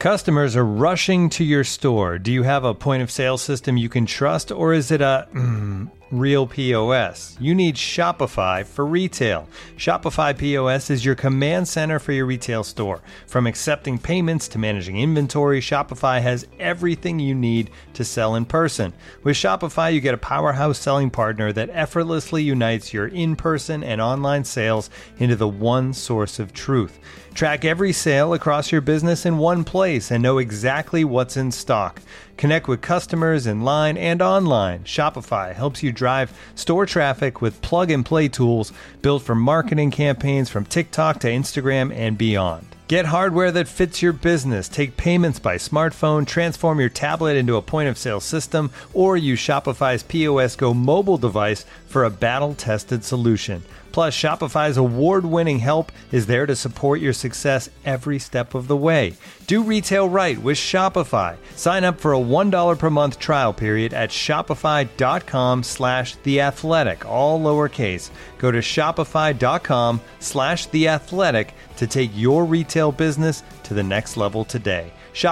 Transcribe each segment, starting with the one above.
Customers are rushing to your store. Do you have a point of sale system you can trust, or is it a real POS? You need Shopify for retail. Shopify POS is your command center for your retail store. From accepting payments to managing inventory, Shopify has everything you need to sell in person. With Shopify, you get a powerhouse selling partner that effortlessly unites your in-person and online sales into the one source of truth. Track every sale across your business in one place and know exactly what's in stock. Connect with customers in line and online. Shopify helps you drive store traffic with plug-and-play tools built for marketing campaigns from TikTok to Instagram and beyond. Get hardware that fits your business. Take payments by smartphone, transform your tablet into a point-of-sale system, or use Shopify's POS Go mobile device for a battle-tested solution. Plus, Shopify's award-winning help is there to support your success every step of the way. Do retail right with Shopify. Sign up for a $1 per month trial period at shopify.com/theathletic, all lowercase. Go to shopify.com/theathletic to take your retail business to the next level today.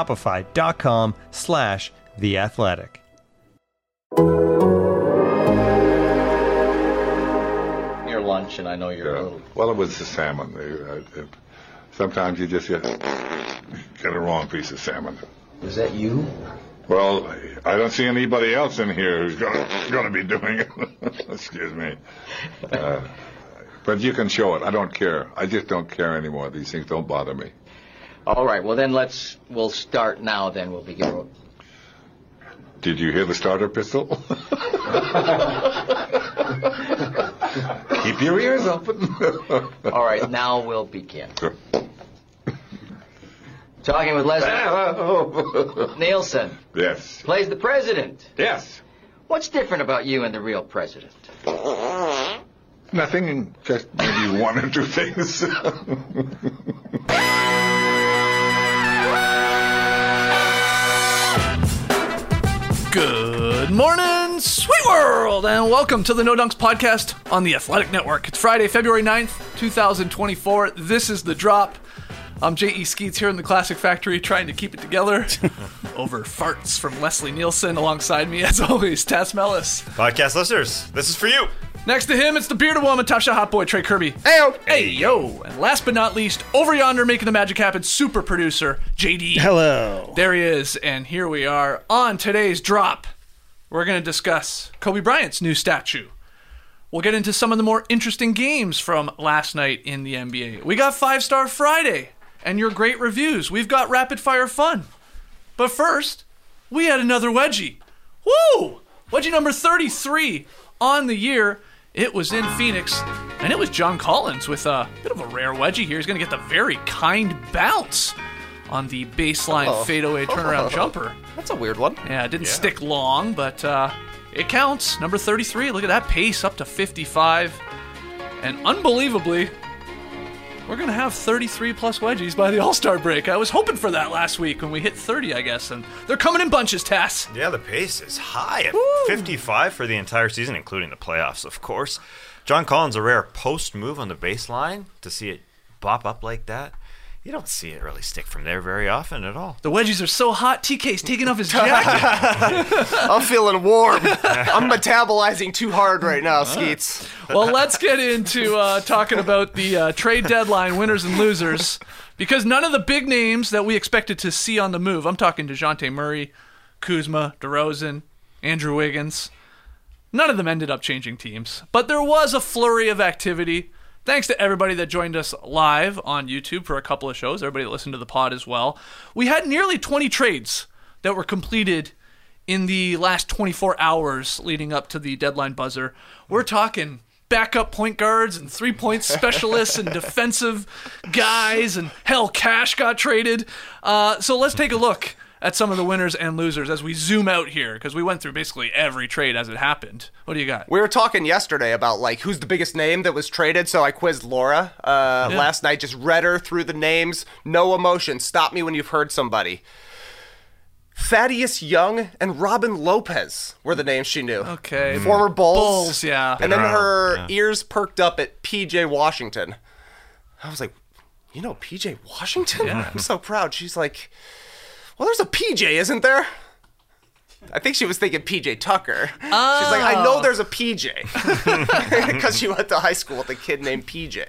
Shopify.com/theathletic. Lunch, and I know you're a little... Well, it was the salmon. Sometimes you just get a wrong piece of salmon. Is that you? Well, I don't see anybody else in here who's going to be doing it. Excuse me. But you can show it. I don't care. I just don't care anymore. These things don't bother me. All right. Well, then we'll start now. Then we'll begin. Did you hear the starter pistol? Keep your ears open. All right, now we'll begin. Talking with Leslie Nielsen. Yes. Plays the president. Yes. What's different about you and the real president? Nothing, just maybe one or two things. Good morning, sweet world, and welcome to the No Dunks podcast on the Athletic Network. It's Friday, February 9th, 2024. This is The Drop. I'm J.E. Skeets here in the Classic Factory trying to keep it together over farts from Leslie Nielsen. Alongside me, as always, Taz Mellis. Podcast listeners, this is for you. Next to him, it's the bearded woman, Tasha Hotboy, Trey Kirby. Heyo. Hey, yo. And last but not least, over yonder making the magic happen, super producer, JD. Hello. There he is, and here we are on today's Drop. We're going to discuss Kobe Bryant's new statue. We'll get into some of the more interesting games from last night in the NBA. We got 5-Star Friday and your great reviews. We've got rapid fire fun. But first, we had another wedgie. Woo! Wedgie number 33 on the year. It was in Phoenix, and it was John Collins with a bit of a rare wedgie here. He's going to get the very kind bounce on the baseline fadeaway turnaround jumper. That's a weird one. Yeah, it didn't stick long, but it counts. Number 33, look at that pace, up to 55. And unbelievably, we're going to have 33-plus wedgies by the All-Star break. I was hoping for that last week when we hit 30, I guess, and they're coming in bunches, Tass. Yeah, the pace is high at 55 for the entire season, including the playoffs, of course. John Collins, a rare post move on the baseline. To see it bop up like that, you don't see it really stick from there very often at all. The wedgies are so hot, TK's taking off his jacket. I'm feeling warm. I'm metabolizing too hard right now, Skeets. Well, let's get into talking about the trade deadline winners and losers, because none of the big names that we expected to see on the move, I'm talking DeJounte Murray, Kuzma, DeRozan, Andrew Wiggins, none of them ended up changing teams. But there was a flurry of activity. Thanks to everybody that joined us live on YouTube for a couple of shows, everybody that listened to the pod as well. We had nearly 20 trades that were completed in the last 24 hours leading up to the deadline buzzer. We're talking backup point guards and three-point specialists and defensive guys, and hell, Cash got traded. So let's take a look at some of the winners and losers as we zoom out here, because we went through basically every trade as it happened. What do you got? We were talking yesterday about who's the biggest name that was traded, so I quizzed Laura last night, just read her through the names, no emotion, stop me when you've heard somebody. Thaddeus Young and Robin Lopez were the names she knew. Okay. Former Bulls. Bulls, yeah. And then her ears perked up at P.J. Washington. I was like, you know P.J. Washington? Yeah. I'm so proud. She's like, well, there's a PJ, isn't there? I think she was thinking PJ Tucker. She's like, I know there's a PJ. Because she went to high school with a kid named PJ.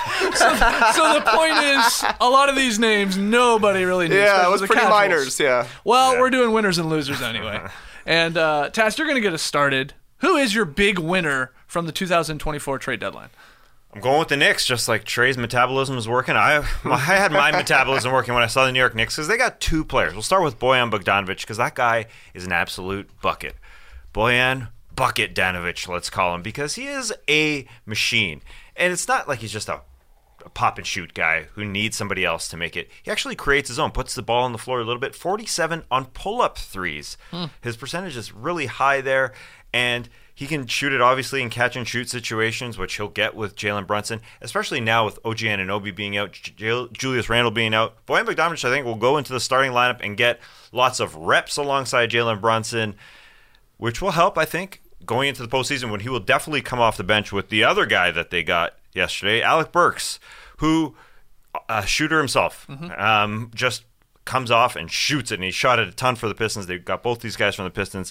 So the point is, a lot of these names, nobody really knew. Yeah, it was the pretty casuals. minors, yeah. Well, we're doing winners and losers anyway. And Taz, you're going to get us started. Who is your big winner from the 2024 trade deadline? I'm going with the Knicks, just like Trey's metabolism is working. I had my metabolism working when I saw the New York Knicks because they got two players. We'll start with Bojan Bogdanovic because that guy is an absolute bucket. Bojan Bucket Danovich, let's call him, because he is a machine. And it's not like he's just a pop-and-shoot guy who needs somebody else to make it. He actually creates his own, puts the ball on the floor a little bit. 47 on pull-up threes. His percentage is really high there, and he can shoot it, obviously, in catch-and-shoot situations, which he'll get with Jalen Brunson, especially now with OG Anunoby being out, Julius Randle being out. Bojan Bogdanovic, I think, will go into the starting lineup and get lots of reps alongside Jalen Brunson, which will help, I think, going into the postseason when he will definitely come off the bench with the other guy that they got yesterday, Alec Burks, who, a shooter himself, just comes off and shoots it, and he shot it a ton for the Pistons. They got both these guys from the Pistons,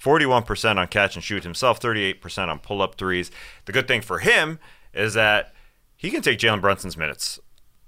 41% on catch and shoot himself, 38% on pull-up threes. The good thing for him is that he can take Jalen Brunson's minutes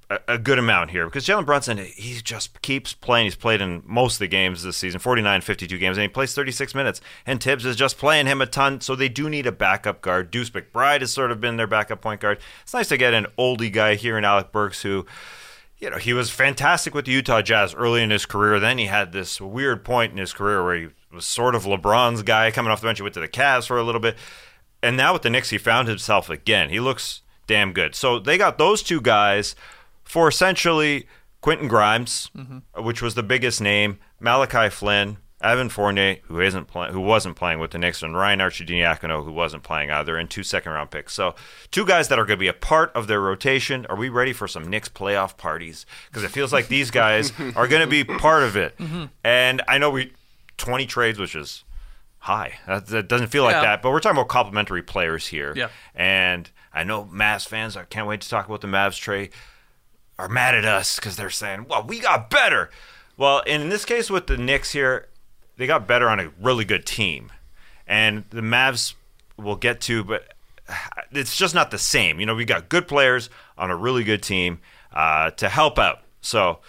a good amount here because Jalen Brunson, he just keeps playing. He's played in most of the games this season, 49, 52 games, and he plays 36 minutes. And Tibbs is just playing him a ton, so they do need a backup guard. Deuce McBride has sort of been their backup point guard. It's nice to get an oldie guy here in Alec Burks who, you know, he was fantastic with the Utah Jazz early in his career. Then he had this weird point in his career where he was sort of LeBron's guy coming off the bench. He went to the Cavs for a little bit. And now with the Knicks, he found himself again. He looks damn good. So they got those two guys for essentially Quentin Grimes, which was the biggest name, Malachi Flynn, Evan Fournier, who wasn't playing with the Knicks, and Ryan Arcidiacono, who wasn't playing either, and 2 second-round picks. So 2 guys that are going to be a part of their rotation. Are we ready for some Knicks playoff parties? Because it feels like these guys are going to be part of it. And I know 20 trades, which is high. That doesn't feel like that, but we're talking about complementary players here. Yeah. And I know Mavs fans, I can't wait to talk about the Mavs trade, are mad at us because they're saying, well, we got better. Well, in this case with the Knicks here, they got better on a really good team. And the Mavs we'll get to, but it's just not the same. You know, we got good players on a really good team to help out. So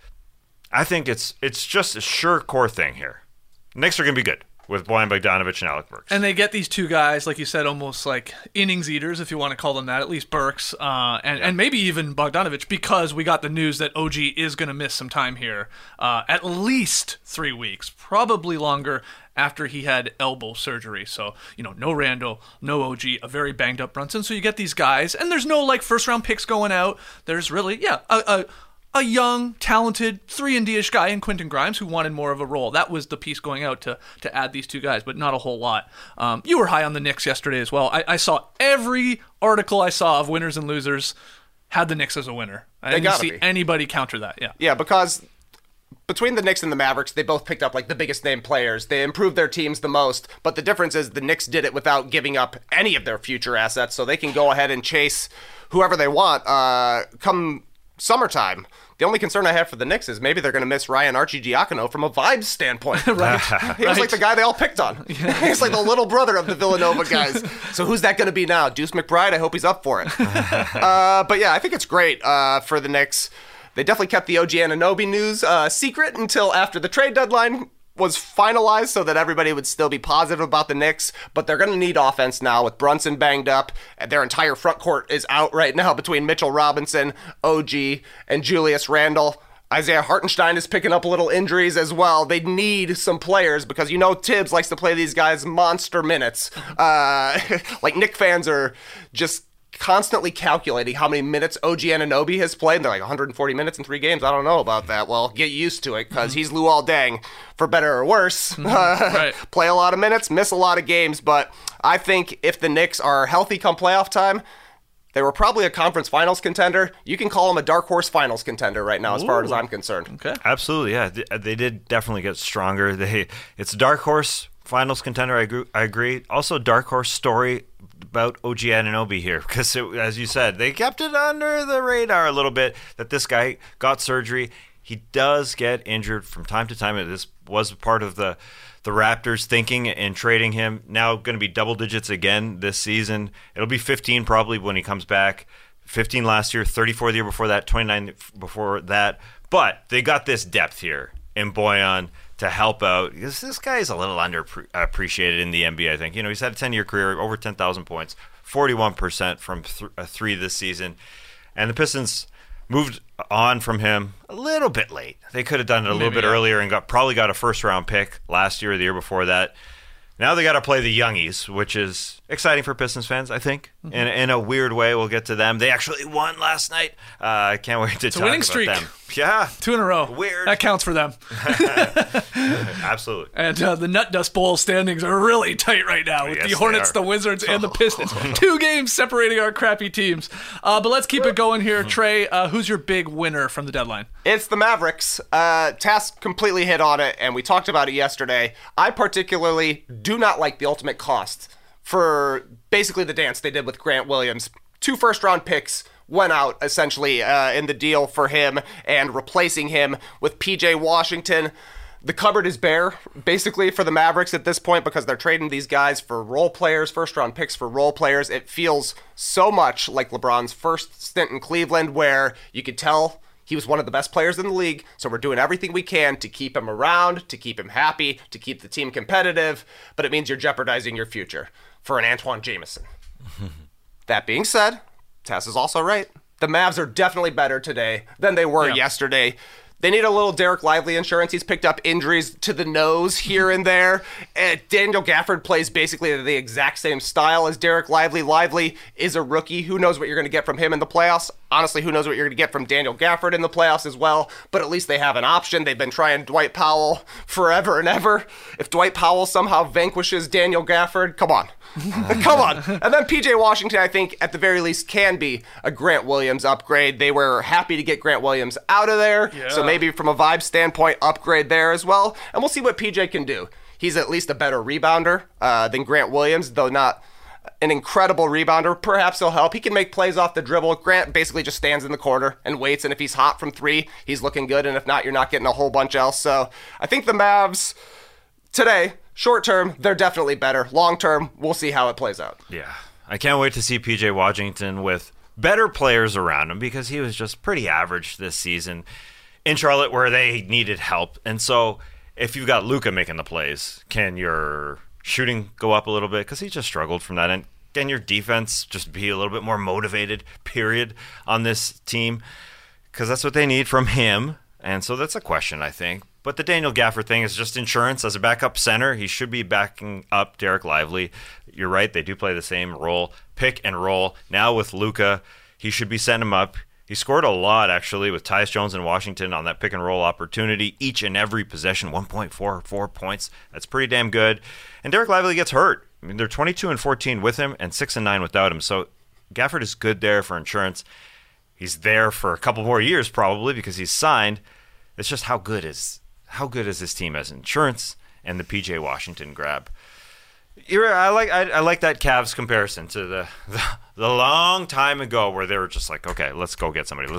I think it's just a sure core thing here. Knicks are going to be good with Bojan Bogdanovic and Alec Burks. And they get these 2 guys, like you said, almost like innings eaters, if you want to call them that, at least Burks, and maybe even Bogdanovic, because we got the news that OG is going to miss some time here, at least 3 weeks, probably longer after he had elbow surgery. So, you know, no Randall, no OG, a very banged up Brunson. So you get these guys, and there's no like first round picks going out. There's really, a young, talented 3-and-D-ish guy in Quentin Grimes who wanted more of a role. That was the piece going out to add these 2 guys, but not a whole lot. You were high on the Knicks yesterday as well. I saw every article I saw of winners and losers had the Knicks as a winner. I didn't see anybody counter that. Yeah, because between the Knicks and the Mavericks, they both picked up like the biggest name players. They improved their teams the most, but the difference is the Knicks did it without giving up any of their future assets, so they can go ahead and chase whoever they want come summertime. The only concern I have for the Knicks is maybe they're going to miss Ryan Arcidiacono from a vibes standpoint. Right. He was like the guy they all picked on. He's like the little brother of the Villanova guys. So who's that going to be now? Deuce McBride? I hope he's up for it. But yeah, I think it's great for the Knicks. They definitely kept the OG Anunoby news secret until after the trade deadline was finalized so that everybody would still be positive about the Knicks, but they're going to need offense now with Brunson banged up. Their entire front court is out right now between Mitchell Robinson, OG, and Julius Randle. Isaiah Hartenstein is picking up little injuries as well. They need some players because, you know, Tibbs likes to play these guys monster minutes. Like, Knick fans are just constantly calculating how many minutes OG Anunoby has played. And they're like 140 minutes in 3 games. I don't know about that. Well, get used to it because he's Luol Deng, for better or worse. Right. Play a lot of minutes, miss a lot of games. But I think if the Knicks are healthy come playoff time, they were probably a conference finals contender. You can call them a dark horse finals contender right now, as far as I'm concerned. Okay. Absolutely, yeah. They did definitely get stronger. It's a dark horse finals contender. I agree. Also, dark horse story about OG Anunoby here, because as you said, they kept it under the radar a little bit that this guy got surgery. He does get injured from time to time. This was part of the Raptors thinking in trading him. Now going to be double digits again this season. It'll be 15 probably when he comes back. 15 last year, 34 the year before that, 29 before that. But they got this depth here in Bojan to help out. Because this guy is a little underappreciated in the NBA, I think. He's had a 10-year career, over 10,000 points, 41% from three this season. And the Pistons moved on from him a little bit late. They could have done it a little bit earlier and probably got a first-round pick last year or the year before that. Now they got to play the youngies, which is exciting for Pistons fans, I think. In a weird way, we'll get to them. They actually won last night. I can't wait to talk winning about streak. them. Yeah. 2 in a row. Weird. That counts for them. Absolutely. And the Nut Dust Bowl standings are really tight right now with Yes, the Hornets, they are. the Wizards, and the Pistons. 2 games separating our crappy teams. But let's keep it going here. Trey, who's your big winner from the deadline? It's the Mavericks. Tass completely hit on it, and we talked about it yesterday. I particularly do not like the ultimate cost for basically the dance they did with Grant Williams. 2 first-round picks went out, essentially, in the deal for him and replacing him with P.J. Washington. The cupboard is bare, basically, for the Mavericks at this point because they're trading these guys for role players, first-round picks for role players. It feels so much like LeBron's first stint in Cleveland where you could tell he was one of the best players in the league, so we're doing everything we can to keep him around, to keep him happy, to keep the team competitive, but it means you're jeopardizing your future for an Antoine Jameson. That being said, Tess is also right. The Mavs are definitely better today than they were yesterday. They need a little Derek Lively insurance. He's picked up injuries to the nose here and there. Daniel Gafford plays basically the exact same style as Derek Lively. Lively is a rookie. Who knows what you're going to get from him in the playoffs? Honestly, who knows what you're going to get from Daniel Gafford in the playoffs as well? But at least they have an option. They've been trying Dwight Powell forever and ever. If Dwight Powell somehow vanquishes Daniel Gafford, come on. Come on. And then PJ Washington, I think, at the very least, can be a Grant Williams upgrade. They were happy to get Grant Williams out of there. Yeah. So maybe from a vibe standpoint, upgrade there as well. And we'll see what PJ can do. He's at least a better rebounder than Grant Williams, though not an incredible rebounder. Perhaps he'll help. He can make plays off the dribble. Grant basically just stands in the corner and waits, and if he's hot from 3, he's looking good, and if not, you're not getting a whole bunch else. So I think the Mavs today, short term, they're definitely better. Long term, we'll see how it plays out. Yeah. I can't wait to see PJ Washington with better players around him because he was just pretty average this season in Charlotte where they needed help. And so if you've got Luka making the plays, can your shooting go up a little bit? Because he just struggled from that. And can your defense just be a little bit more motivated, period, on this team? Because that's what they need from him. And so that's a question, I think. But the Daniel Gafford thing is just insurance as a backup center. He should be backing up Derek Lively. You're right, they do play the same role, pick and roll. Now with Luka, he should be setting him up. He scored a lot, actually, with Tyus Jones and Washington on that pick and roll opportunity. Each and every possession, 1.44 points. That's pretty damn good. And Derek Lively gets hurt. I mean, they're 22-14 with him and 6-9 without him. So Gafford is good there for insurance. He's there for a couple more years probably because he's signed. It's just how good is this team as insurance and the PJ Washington grab. I like that Cavs comparison to the long time ago where they were just like, okay, let's go get somebody.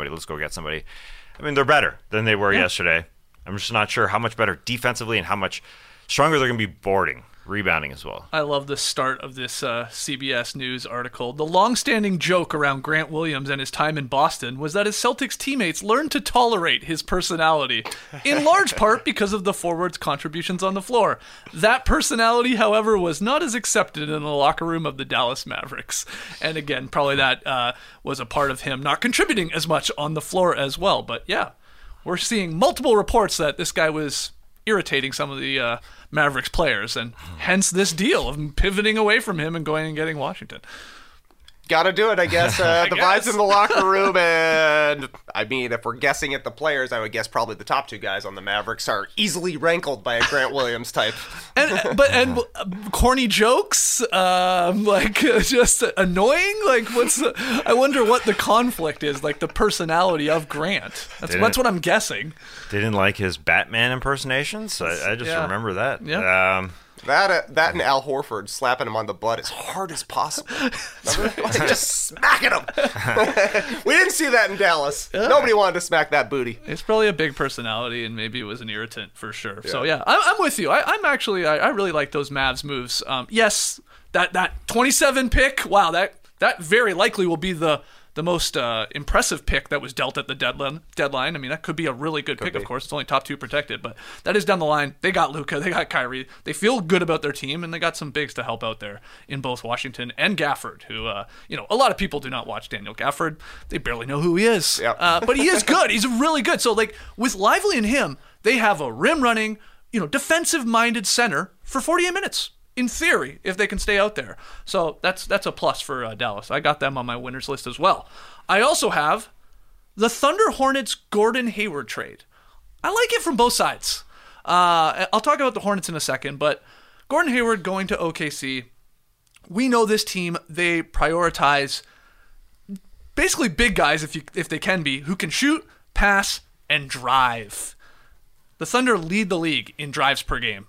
I mean, they're better than they were yesterday. I'm just not sure how much better defensively and how much stronger they're going to be rebounding as well. I love the start of this CBS News article. The long-standing joke around Grant Williams and his time in Boston was that his Celtics teammates learned to tolerate his personality, in large part because of the forward's contributions on the floor. That personality, however, was not as accepted in the locker room of the Dallas Mavericks. And again, probably that was a part of him not contributing as much on the floor as well. But yeah, we're seeing multiple reports that this guy was irritating some of the Mavericks players, and hence this deal of pivoting away from him and going and getting Washington. Gotta do it, I guess. The vibes in the locker room, and I mean, if we're guessing at the players, I would guess probably the top 2 guys on the Mavericks are easily rankled by a Grant Williams type. And corny jokes, just annoying. I wonder what the conflict is, like the personality of Grant. That's what I'm guessing. Didn't like his Batman impersonations. I just remember that. Yeah. That and Al Horford slapping him on the butt as hard as possible. Just smacking him. We didn't see that in Dallas. Nobody wanted to smack that booty. It's probably a big personality, and maybe it was an irritant for sure. Yeah. So yeah, I'm with you. I really like those Mavs moves. Yes, that 27 pick. Wow, that very likely will be the most impressive pick that was dealt at the deadline. I mean, that could be a really good pick, of course. It's only top 2 protected, but that is down the line. They got Luka, they got Kyrie. They feel good about their team, and they got some bigs to help out there in both Washington and Gafford, who, a lot of people do not watch Daniel Gafford. They barely know who he is. Yep. But he is good. He's really good. So, with Lively and him, they have a rim-running, defensive-minded center for 48 minutes. In theory, if they can stay out there. So that's a plus for Dallas. I got them on my winners list as well. I also have the Thunder Hornets Gordon Hayward trade. I like it from both sides. I'll talk about the Hornets in a second, but Gordon Hayward going to OKC. We know this team, they prioritize basically big guys, if they can be, who can shoot, pass, and drive. The Thunder lead the league in drives per game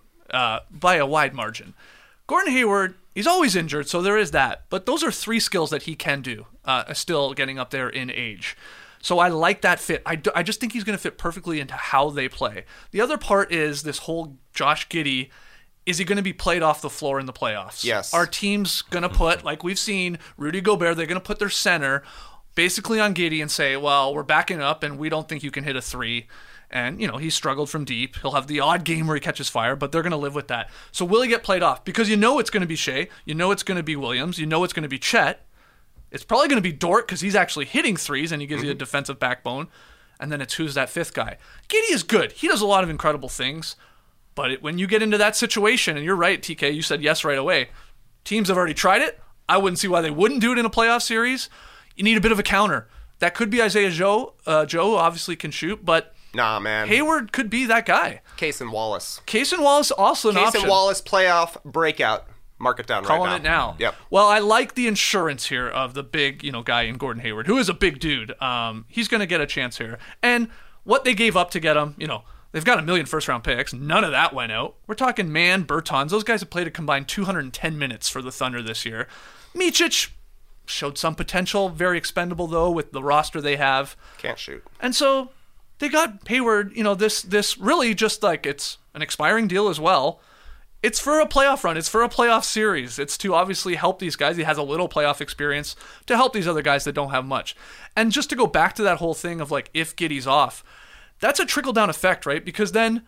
by a wide margin. Gordon Hayward, he's always injured, so there is that. But those are 3 skills that he can do, still getting up there in age. So I like that fit. I just think he's going to fit perfectly into how they play. The other part is this whole Josh Giddey. Is he going to be played off the floor in the playoffs? Yes. Our team's going to put, like we've seen, Rudy Gobert, they're going to put their center basically on Giddey and say, well, we're backing up and we don't think you can hit a 3. And, he's struggled from deep. He'll have the odd game where he catches fire, but they're going to live with that. So will he get played off? Because it's going to be Shea. It's going to be Williams. It's going to be Chet. It's probably going to be Dort because he's actually hitting threes and he gives you a defensive backbone. And then it's who's that 5th guy. Giddey is good. He does a lot of incredible things. But when you get into that situation, and you're right, TK, you said yes right away. Teams have already tried it. I wouldn't see why they wouldn't do it in a playoff series. You need a bit of a counter. That could be Isaiah Joe. Joe obviously can shoot, but... Nah, man. Hayward could be that guy. Cason Wallace. Cason Wallace also an option. Cason Wallace playoff breakout. Mark it down Calling right now. Calling it now. Yep. Well, I like the insurance here of the big, guy in Gordon Hayward, who is a big dude. He's going to get a chance here. And what they gave up to get him, they've got 1 million first-round picks. None of that went out. We're talking Mann, Bertans. Those guys have played a combined 210 minutes for the Thunder this year. Micic showed some potential. Very expendable, though, with the roster they have. Can't shoot. And so... they got Hayward, this really just like it's an expiring deal as well. It's for a playoff run. It's for a playoff series. It's to obviously help these guys. He has a little playoff experience to help these other guys that don't have much. And just to go back to that whole thing of if Giddey's off, that's a trickle-down effect, right? Because then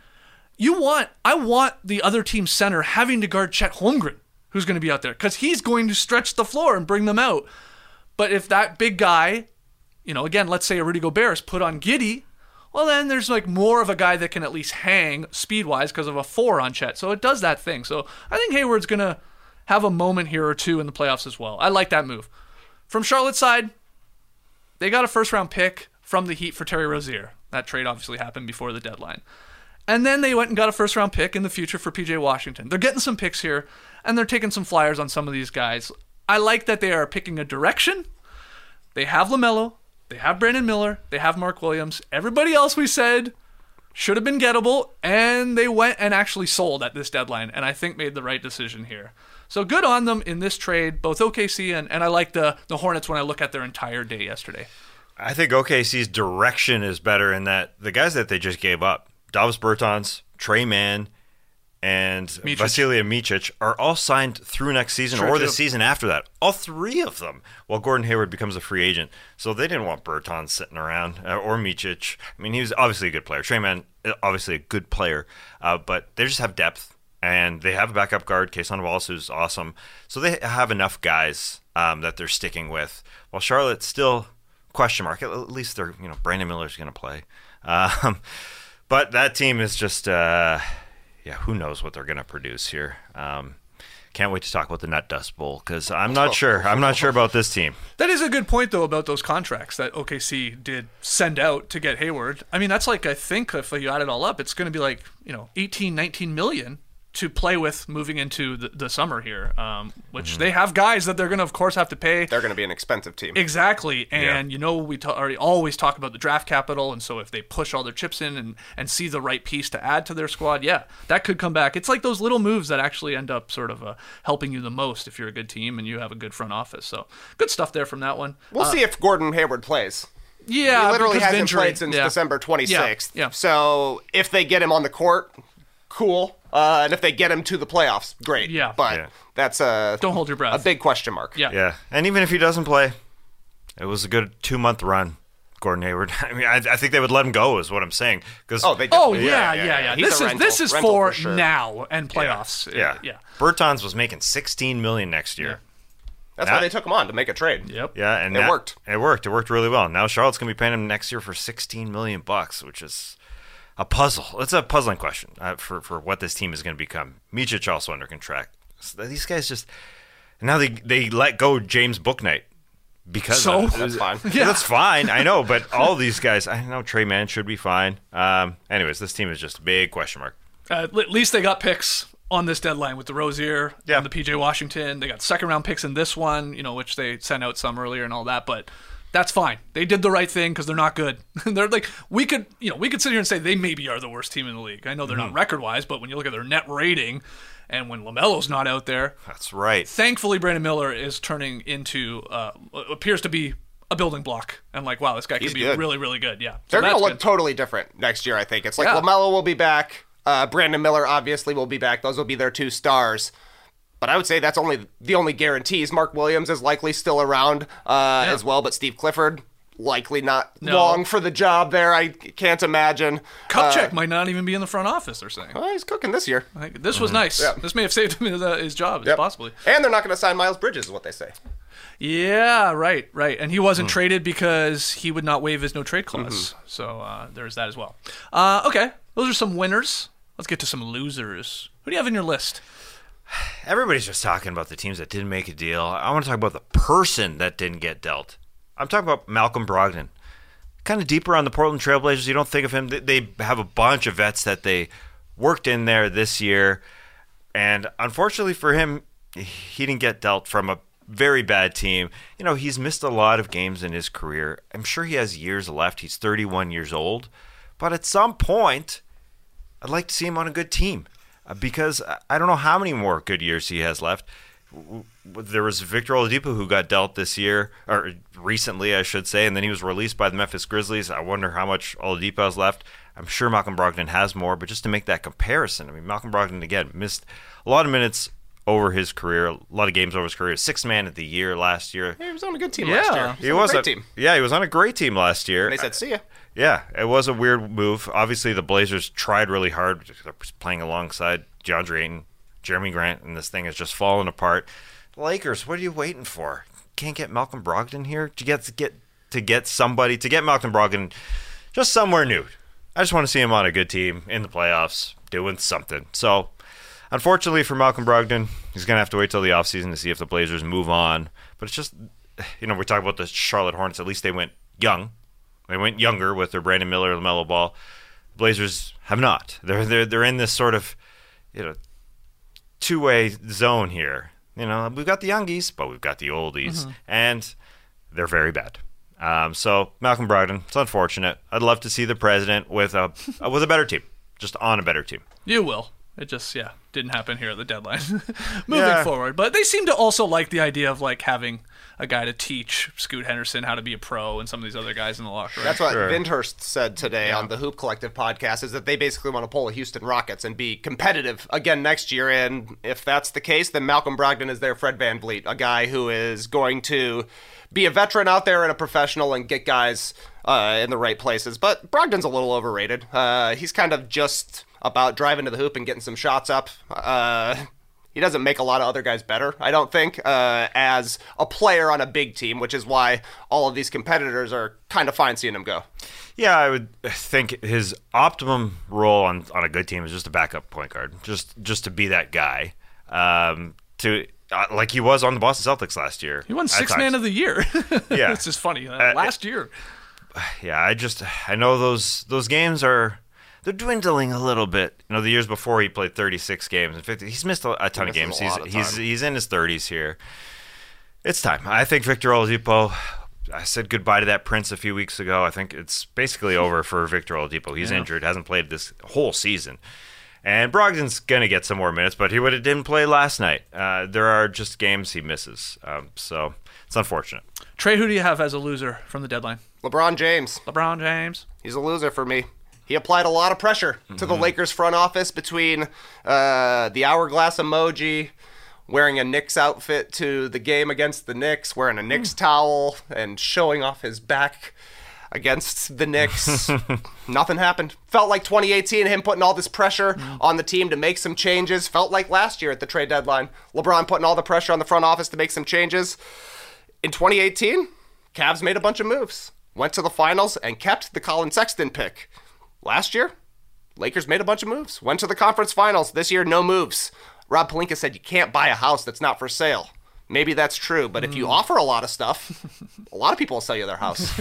I want the other team center having to guard Chet Holmgren, who's going to be out there, because he's going to stretch the floor and bring them out. But if that big guy, again, let's say a Rudy Gobert is put on Giddey, well, then there's more of a guy that can at least hang speed-wise because of a 4 on Chet. So it does that thing. So I think Hayward's going to have a moment here or two in the playoffs as well. I like that move. From Charlotte's side, they got a first-round pick from the Heat for Terry Rozier. That trade obviously happened before the deadline. And then they went and got a first-round pick in the future for P.J. Washington. They're getting some picks here, and they're taking some flyers on some of these guys. I like that they are picking a direction. They have LaMelo. They have Brandon Miller. They have Mark Williams. Everybody else we said should have been gettable, and they went and actually sold at this deadline, and I think made the right decision here. So good on them in this trade, both OKC and I like the Hornets when I look at their entire day yesterday. I think OKC's direction is better in that the guys that they just gave up, Davis Bertans, Trey Mann, and Vasilija Micic are all signed through next season the season after that. All 3 of them, while Gordon Hayward becomes a free agent. So they didn't want Bertans sitting around, or Micic. I mean, he was obviously a good player. Trey Mann, obviously a good player, but they just have depth, and they have a backup guard, Cason Wallace, who's awesome. So they have enough guys that they're sticking with. While Charlotte's still question mark. At least they're, Brandon Miller's going to play. But that team is just... who knows what they're going to produce here. Can't wait to talk about the Nut Dust Bowl because I'm not sure. I'm not sure about this team. That is a good point, though, about those contracts that OKC did send out to get Hayward. I mean, that's I think if you add it all up, it's going to be 18, 19 million to play with moving into the summer here, which they have guys that they're going to, of course, have to pay. They're going to be an expensive team. Exactly. And, we already always talk about the draft capital. And so if they push all their chips in and see the right piece to add to their squad, that could come back. It's like those little moves that actually end up sort of helping you the most if you're a good team and you have a good front office. So good stuff there from that one. We'll see if Gordon Hayward plays. Yeah. He literally because of hasn't injury. played since December 26th. Yeah. So if they get him on the court, cool. And if they get him to the playoffs, great. Yeah. But that's Don't hold your breath. a big question mark. Yeah. Yeah, and even if he doesn't play, it was a good 2-month run, Gordon Hayward. I mean, I think they would let him go, is what I'm saying. Cause, Oh, they Oh, definitely- yeah. He's a This is rental for sure. now and playoffs. yeah. Bertans was making $16 million next year. That's why they took him on, to make a trade. Yep. Yeah, and It worked. It worked. It worked really well. Now Charlotte's going to be paying him next year for $16 million, which is a puzzle. It's a puzzling question for what this team is going to become. Micic also under contract. So these guys just now they let go James Bouknight because So? That's fine. That's fine. I know, but all these guys, I know Trey Mann should be fine. Anyways, this team is just a big question mark. At least they got picks on this deadline with the Rozier Yeah. and the PJ Washington. They got second-round picks in this one, which they sent out some earlier and all that, but that's fine. They did the right thing because they're not good. They're like, we could sit here and say they maybe are the worst team in the league. I know they're not record-wise, but when you look at their net rating and when LaMelo's not out there, That's right. thankfully Brandon Miller is turning into appears to be a building block. And like, wow, this guy He's could be good. really, really good. Yeah. So They're going that's to look good. totally different next year, I think. It's like Yeah. LaMelo will be back. Brandon Miller obviously will be back. Those will be their two stars. But I would say that's the only guarantees. Mark Williams is likely still around as well, but Steve Clifford likely not No. long for the job there. I can't imagine. Kupchak might not even be in the front office, they're saying. Well, he's cooking this year. I think this was nice. Yeah. This may have saved him his job, Yep. possibly. And they're not going to sign Miles Bridges, is what they say. Yeah, right. And he wasn't traded because he would not waive his no-trade clause. So there's that as well. Okay, those are some winners. Let's get to some losers. Who do you have in your list? Everybody's just talking about the teams that didn't make a deal. I want to talk about the person that didn't get dealt. I'm talking about Malcolm Brogdon. Kind of deeper on the Portland Trailblazers. You don't think of him. They have a bunch of vets that they worked in there this year. And unfortunately for him, he didn't get dealt from a very bad team. He's missed a lot of games in his career. I'm sure he has years left. He's 31 years old. But at some point, I'd like to see him on a good team because I don't know how many more good years he has left. There was Victor Oladipo who got dealt this year, or recently, I should say, and then he was released by the Memphis Grizzlies. I wonder how much Oladipo has left. I'm sure Malcolm Brogdon has more, but just to make that comparison, I mean, Malcolm Brogdon, again, missed a lot of minutes over his career, a lot of games over his career. Sixth man of the year last year. He was on a good team last year. He was on a great team. Yeah, he was on a great team last year. And they said, see ya. Yeah, it was a weird move. Obviously, the Blazers tried really hard. They're playing alongside DeAndre Ayton, Jeremy Grant, and this thing is just falling apart. Lakers, what are you waiting for? Can't get Malcolm Brogdon here to get Malcolm Brogdon just somewhere new. I just want to see him on a good team in the playoffs doing something. So, unfortunately for Malcolm Brogdon, he's going to have to wait till the offseason to see if the Blazers move on. But it's just, we talk about the Charlotte Hornets. At least they went young. They went younger with their Brandon Miller, LaMelo Ball. Blazers have not. They're in this sort of, two-way zone here. We've got the youngies, but we've got the oldies, and they're very bad. So Malcolm Brogdon, it's unfortunate. I'd love to see the president with a better team, just on a better team. You will. It just, didn't happen here at the deadline. Moving forward. But they seem to also like the idea of, having a guy to teach Scoot Henderson how to be a pro and some of these other guys in the locker room. That's what Vindhurst said today on the Hoop Collective podcast, is that they basically want to pull the Houston Rockets and be competitive again next year. And if that's the case, then Malcolm Brogdon is their Fred VanVleet, a guy who is going to be a veteran out there and a professional and get guys in the right places. But Brogdon's a little overrated. He's kind of just about driving to the hoop and getting some shots up. He doesn't make a lot of other guys better, I don't think, as a player on a big team, which is why all of these competitors are kind of fine seeing him go. Yeah, I would think his optimum role on a good team is just a backup point guard, just to be that guy, like he was on the Boston Celtics last year. He won Sixth Man of the Year. Yeah. It's just funny. Last year. Yeah, I know those games are they're dwindling a little bit. The years before he played 36 games and 50. He's missed a ton of games. He's in his 30s here. It's time. I think Victor Oladipo. I said goodbye to that Prince a few weeks ago. I think it's basically over for Victor Oladipo. He's injured, hasn't played this whole season. And Brogdon's going to get some more minutes, but he didn't play last night. There are just games he misses. So it's unfortunate. Trey, who do you have as a loser from the deadline? LeBron James. LeBron James. He's a loser for me. He applied a lot of pressure to the Lakers front office between the hourglass emoji, wearing a Knicks outfit to the game against the Knicks, wearing a Knicks towel, and showing off his back against the Knicks. Nothing happened. Felt like 2018, him putting all this pressure on the team to make some changes. Felt like last year at the trade deadline, LeBron putting all the pressure on the front office to make some changes. In 2018, Cavs made a bunch of moves. Went to the finals and kept the Colin Sexton pick. Last year, Lakers made a bunch of moves. Went to the conference finals. This year, no moves. Rob Pelinka said you can't buy a house that's not for sale. Maybe that's true, but if you offer a lot of stuff, a lot of people will sell you their house.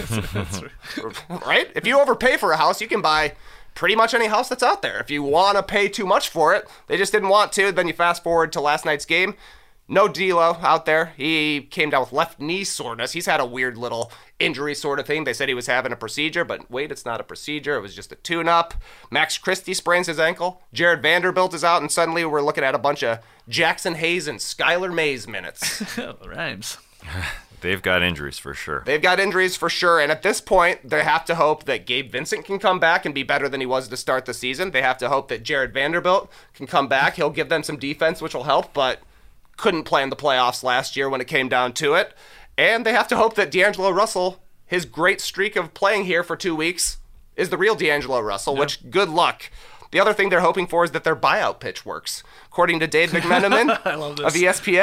Right? If you overpay for a house, you can buy pretty much any house that's out there. If you want to pay too much for it, they just didn't want to. Then you fast forward to last night's game. No D'Lo out there. He came down with left knee soreness. He's had a weird little injury sort of thing. They said he was having a procedure, but wait, it's not a procedure. It was just a tune-up. Max Christie sprains his ankle. Jared Vanderbilt is out, and suddenly we're looking at a bunch of Jackson Hayes and Skylar Mays minutes. Rhymes. They've got injuries for sure. They've got injuries for sure, and at this point, they have to hope that Gabe Vincent can come back and be better than he was to start the season. They have to hope that Jared Vanderbilt can come back. He'll give them some defense, which will help, but couldn't play in the playoffs last year when it came down to it. And they have to hope that D'Angelo Russell, his great streak of playing here for 2 weeks, is the real D'Angelo Russell, which good luck. The other thing they're hoping for is that their buyout pitch works. According to Dave McMenamin of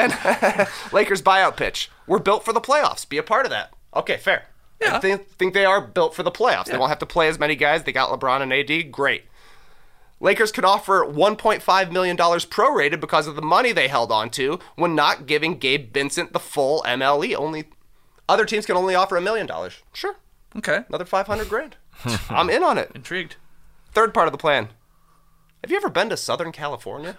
ESPN, Lakers buyout pitch. We're built for the playoffs. Be a part of that. Okay, fair. Yeah. I think they are built for the playoffs. Yeah. They won't have to play as many guys. They got LeBron and AD. Great. Lakers could offer $1.5 million prorated because of the money they held on to when not giving Gabe Vincent the full MLE. Other teams can only offer $1 million. Sure. Okay. Another $500,000. I'm in on it. Intrigued. Third part of the plan. Have you ever been to Southern California?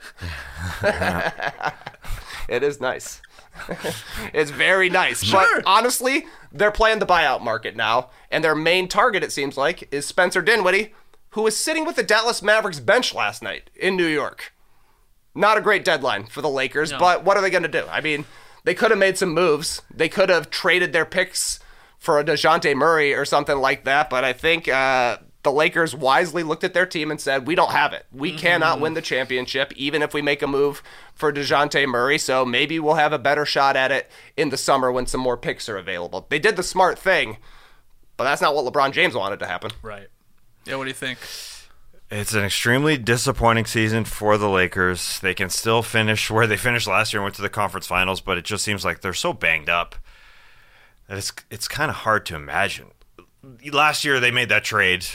It is nice. It's very nice. Sure. But honestly, they're playing the buyout market now, and their main target, it seems like, is Spencer Dinwiddie, who was sitting with the Dallas Mavericks bench last night in New York. Not a great deadline for the Lakers, but what are they going to do? I mean, they could have made some moves. They could have traded their picks for a DeJounte Murray or something like that, but I think the Lakers wisely looked at their team and said, we don't have it. We cannot win the championship, even if we make a move for DeJounte Murray, so maybe we'll have a better shot at it in the summer when some more picks are available. They did the smart thing, but that's not what LeBron James wanted to happen. Right. Yeah, what do you think? It's an extremely disappointing season for the Lakers. They can still finish where they finished last year and went to the conference finals, but it just seems like they're so banged up that it's kind of hard to imagine. Last year they made that trades,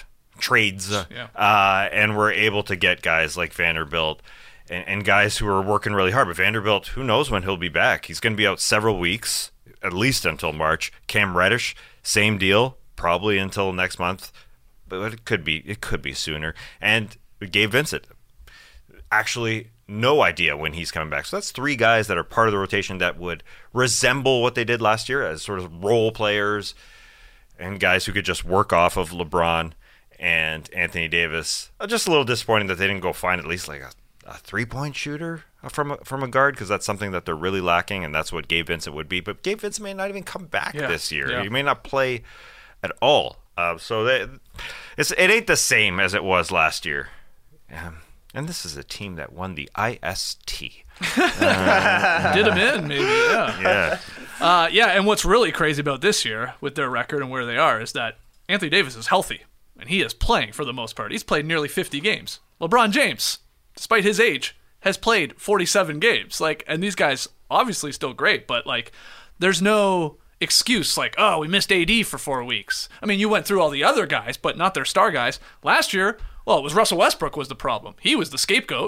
and were able to get guys like Vanderbilt and guys who are working really hard. But Vanderbilt, who knows when he'll be back? He's going to be out several weeks, at least until March. Cam Reddish, same deal, probably until next month. But it could be sooner. And Gabe Vincent, actually no idea when he's coming back. So that's three guys that are part of the rotation that would resemble what they did last year as sort of role players and guys who could just work off of LeBron and Anthony Davis. Just a little disappointing that they didn't go find at least like a three-point shooter from a guard, because that's something that they're really lacking, and that's what Gabe Vincent would be. But Gabe Vincent may not even come back this year. Yeah. He may not play at all. So it ain't the same as it was last year. And this is a team that won the IST. Did them in, maybe, yeah. Yeah, and what's really crazy about this year with their record and where they are is that Anthony Davis is healthy, and he is playing for the most part. He's played nearly 50 games. LeBron James, despite his age, has played 47 games. And these guys obviously still great, but there's no excuse oh, we missed AD for 4 weeks. I mean, you went through all the other guys, but not their star guys. Last year, well, it was Russell Westbrook was the problem. He was the scapegoat,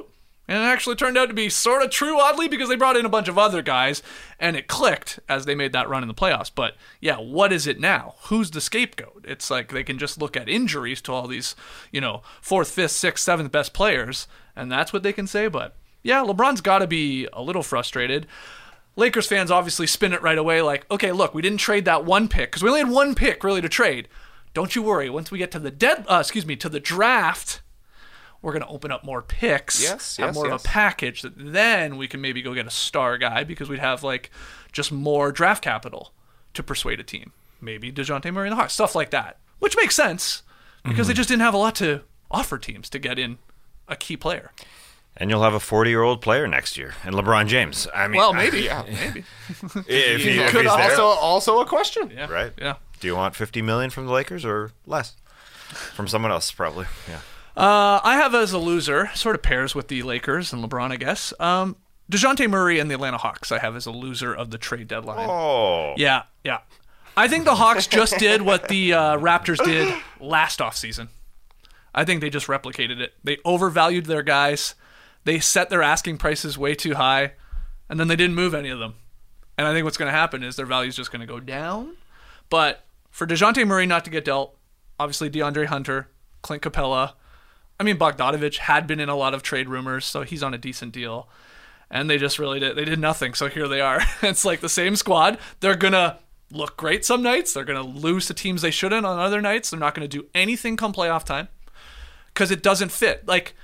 And it actually turned out to be sort of true, oddly, because they brought in a bunch of other guys, and it clicked as they made that run in the playoffs. But, yeah, what is it now? Who's the scapegoat? It's like they can just look at injuries to all these, 4th, 5th, 6th, 7th best players, and that's what they can say. But, yeah, LeBron's got to be a little frustrated. Lakers fans obviously spin it right away like, okay, look, we didn't trade that one pick, because we only had one pick, really, to trade. Don't you worry. Once we get to the to the draft, we're going to open up more picks, have more of a package, that then we can maybe go get a star guy because we'd have just more draft capital to persuade a team. Maybe DeJounte Murray and the Hawks, stuff like that, which makes sense because they just didn't have a lot to offer teams to get in a key player. And you'll have a 40-year-old player next year, and LeBron James. I mean, well, maybe, maybe. if he's Could there. also a question. Yeah. Right? Yeah. Do you want $50 million from the Lakers or less? From someone else, probably. Yeah. I have as a loser, sort of pairs with the Lakers and LeBron, I guess. DeJounte Murray and the Atlanta Hawks I have as a loser of the trade deadline. Oh. Yeah. I think the Hawks just did what the Raptors did last offseason. I think they just replicated it. They overvalued their guys. They set their asking prices way too high, and then they didn't move any of them. And I think what's going to happen is their value's just going to go down. But for DeJounte Murray not to get dealt, obviously DeAndre Hunter, Clint Capella, Bogdanovich had been in a lot of trade rumors, so he's on a decent deal. And they just really did nothing, so here they are. It's like the same squad. They're going to look great some nights. They're going to lose to teams they shouldn't on other nights. They're not going to do anything come playoff time because it doesn't fit.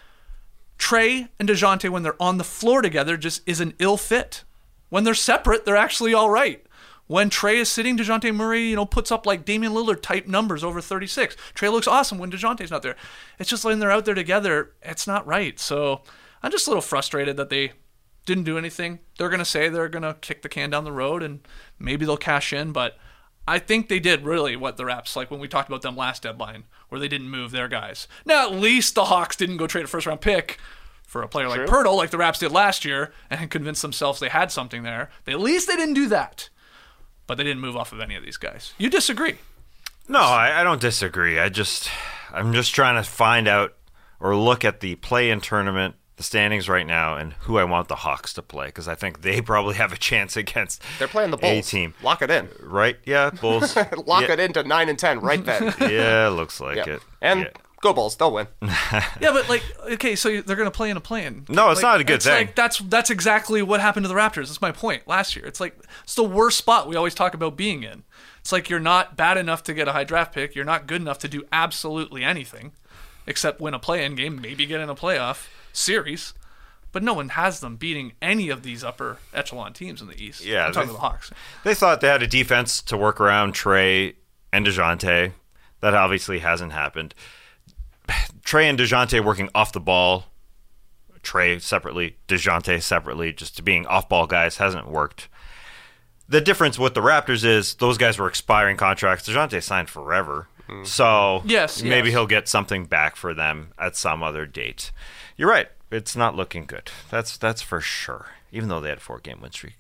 Trey and DeJounte, when they're on the floor together, just is an ill fit. When they're separate, they're actually all right. When Trey is sitting, DeJounte Murray, puts up Damian Lillard type numbers over 36. Trey looks awesome when DeJounte's not there. It's just when they're out there together, it's not right. So I'm just a little frustrated that they didn't do anything. They're going to say they're going to kick the can down the road and maybe they'll cash in, but I think they did really what the Raps, when we talked about them last deadline, where they didn't move their guys. Now, at least the Hawks didn't go trade a first-round pick for a player like Pirtle, like the Raps did last year, and convince themselves they had something there. At least they didn't do that. But they didn't move off of any of these guys. You disagree? No, I don't disagree. I'm just trying to find out or look at the play-in tournament, the standings right now, and who I want the Hawks to play, because I think they probably have a chance against They're playing the Bulls. A team. Lock it in. Right? Yeah, Bulls. Lock it into 9-10 right then. Yeah, looks like it. And go Bulls, they'll win. Yeah, but okay, so they're going to play in a play-in. No, it's not a good thing. That's exactly what happened to the Raptors. That's my point last year. It's it's the worst spot we always talk about being in. It's you're not bad enough to get a high draft pick. You're not good enough to do absolutely anything except win a play-in game, maybe get in a playoff series. But no one has them beating any of these upper echelon teams in the East. Yeah, I'm talking about the Hawks. They thought they had a defense to work around Trey and DeJounte. That obviously hasn't happened. Trey and DeJounte working off the ball, Trey separately, DeJounte separately, just being off-ball guys hasn't worked. The difference with the Raptors is those guys were expiring contracts. DeJounte signed forever. So maybe he'll get something back for them at some other date. You're right. It's not looking good. That's for sure. Even though they had a 4-game win streak.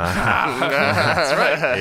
That's right.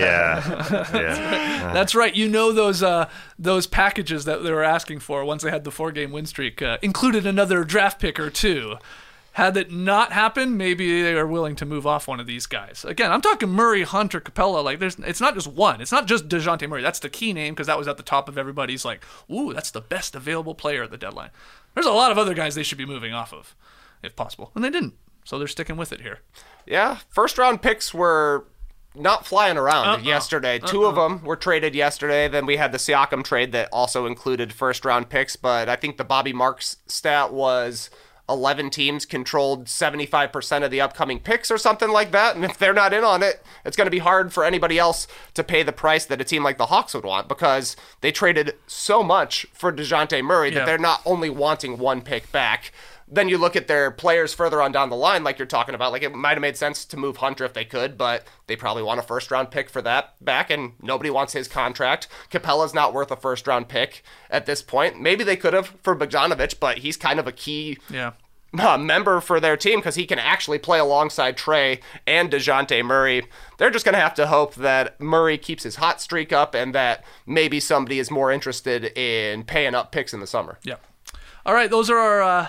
Yeah. That's right. Those packages that they were asking for once they had the 4-game win streak included another draft pick or two. Had that not happened, maybe they are willing to move off one of these guys. Again, I'm talking Murray, Hunter, Capella. It's not just one. It's not just DeJounte Murray. That's the key name because that was at the top of everybody's ooh, that's the best available player at the deadline. There's a lot of other guys they should be moving off of, if possible. And they didn't. So they're sticking with it here. Yeah, first-round picks were not flying around yesterday. Two of them were traded yesterday. Then we had the Siakam trade that also included first-round picks. But I think the Bobby Marks stat was 11 teams controlled 75% of the upcoming picks or something like that. And if they're not in on it, it's going to be hard for anybody else to pay the price that a team like the Hawks would want because they traded so much for DeJounte Murray that they're not only wanting one pick back. Then you look at their players further on down the line, like you're talking about. It might have made sense to move Hunter if they could, but they probably want a first-round pick for that back, and nobody wants his contract. Capella's not worth a first-round pick at this point. Maybe they could have for Bogdanovich, but he's kind of a key member for their team because he can actually play alongside Trey and DeJounte Murray. They're just going to have to hope that Murray keeps his hot streak up and that maybe somebody is more interested in paying up picks in the summer. Yeah. All right, those are our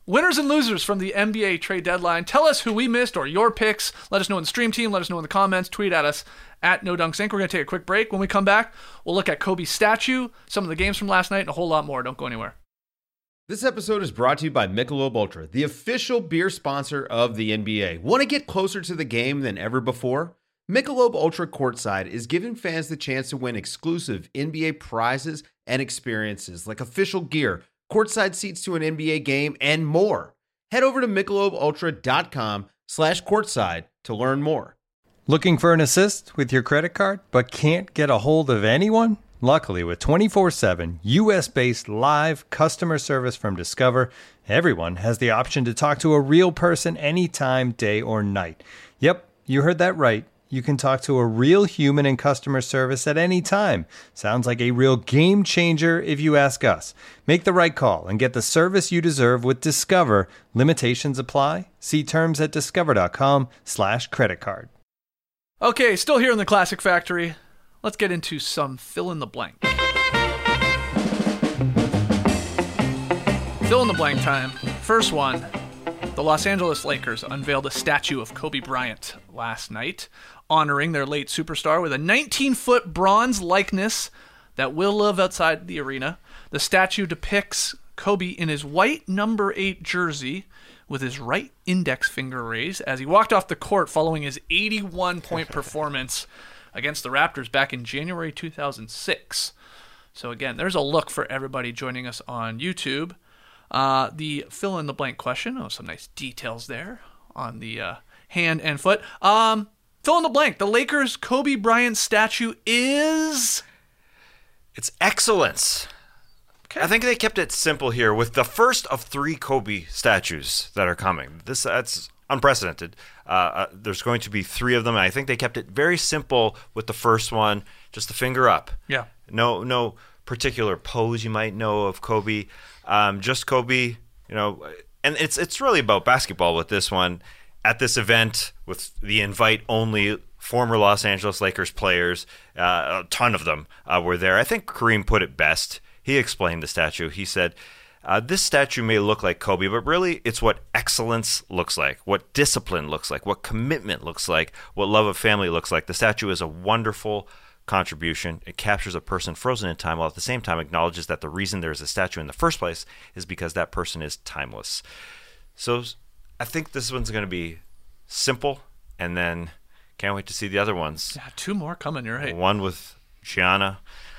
Winners and losers from the NBA trade deadline. Tell us who we missed or your picks. Let us know in the stream team. Let us know in the comments. Tweet at us at NoDunksInc. We're going to take a quick break. When we come back, we'll look at Kobe's statue, some of the games from last night, and a whole lot more. Don't go anywhere. This episode is brought to you by Michelob Ultra, the official beer sponsor of the NBA. Want to get closer to the game than ever before? Michelob Ultra Courtside is giving fans the chance to win exclusive NBA prizes and experiences like official gear, courtside seats to an NBA game, and more. Head over to MichelobUltra.com/courtside to learn more. Looking for an assist with your credit card but can't get a hold of anyone? Luckily, with 24/7 US-based live customer service from Discover, everyone has the option to talk to a real person anytime, day or night. Yep, you heard that right. You can talk to a real human in customer service at any time. Sounds like a real game changer if you ask us. Make the right call and get the service you deserve with Discover. Limitations apply. See terms at discover.com/creditcard. Okay, still here in the Classic Factory. Let's get into some fill in the blank. Fill in the blank time. First one. The Los Angeles Lakers unveiled a statue of Kobe Bryant last night, honoring their late superstar with a 19-foot bronze likeness that will live outside the arena. The statue depicts Kobe in his white number 8 jersey with his right index finger raised as he walked off the court following his 81-point performance against the Raptors back in January 2006. So again, there's a look for everybody joining us on YouTube. The fill-in-the-blank question. Oh, some nice details there on the hand and foot. Fill in the blank. The Lakers' Kobe Bryant statue is... It's excellence. Okay. I think they kept it simple here with the first of 3 Kobe statues that are coming. That's unprecedented. There's going to be 3 of them. And I think they kept it very simple with the first one, just the finger up. Yeah. No particular pose you might know of Kobe. Just Kobe, and it's really about basketball with this one. At this event, with the invite-only former Los Angeles Lakers players, a ton of them were there. I think Kareem put it best. He explained the statue. He said, this statue may look like Kobe, but really it's what excellence looks like, what discipline looks like, what commitment looks like, what love of family looks like. The statue is a wonderful contribution. It captures a person frozen in time while at the same time acknowledges that the reason there's a statue in the first place is because that person is timeless. So I think this one's going to be simple, and then can't wait to see the other ones. Yeah, 2 more coming, you're right. One with Gianna,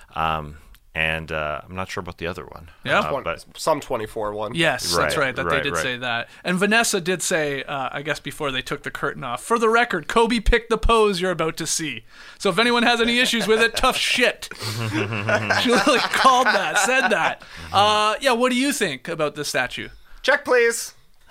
and I'm not sure about the other one. Yeah, but some 24 one. Yes, that's right. They did say that. And Vanessa did say, I guess before they took the curtain off, for the record, Kobe picked the pose you're about to see. So if anyone has any issues with it, tough shit. She literally called that, said that. Yeah, what do you think about this statue? Check, please.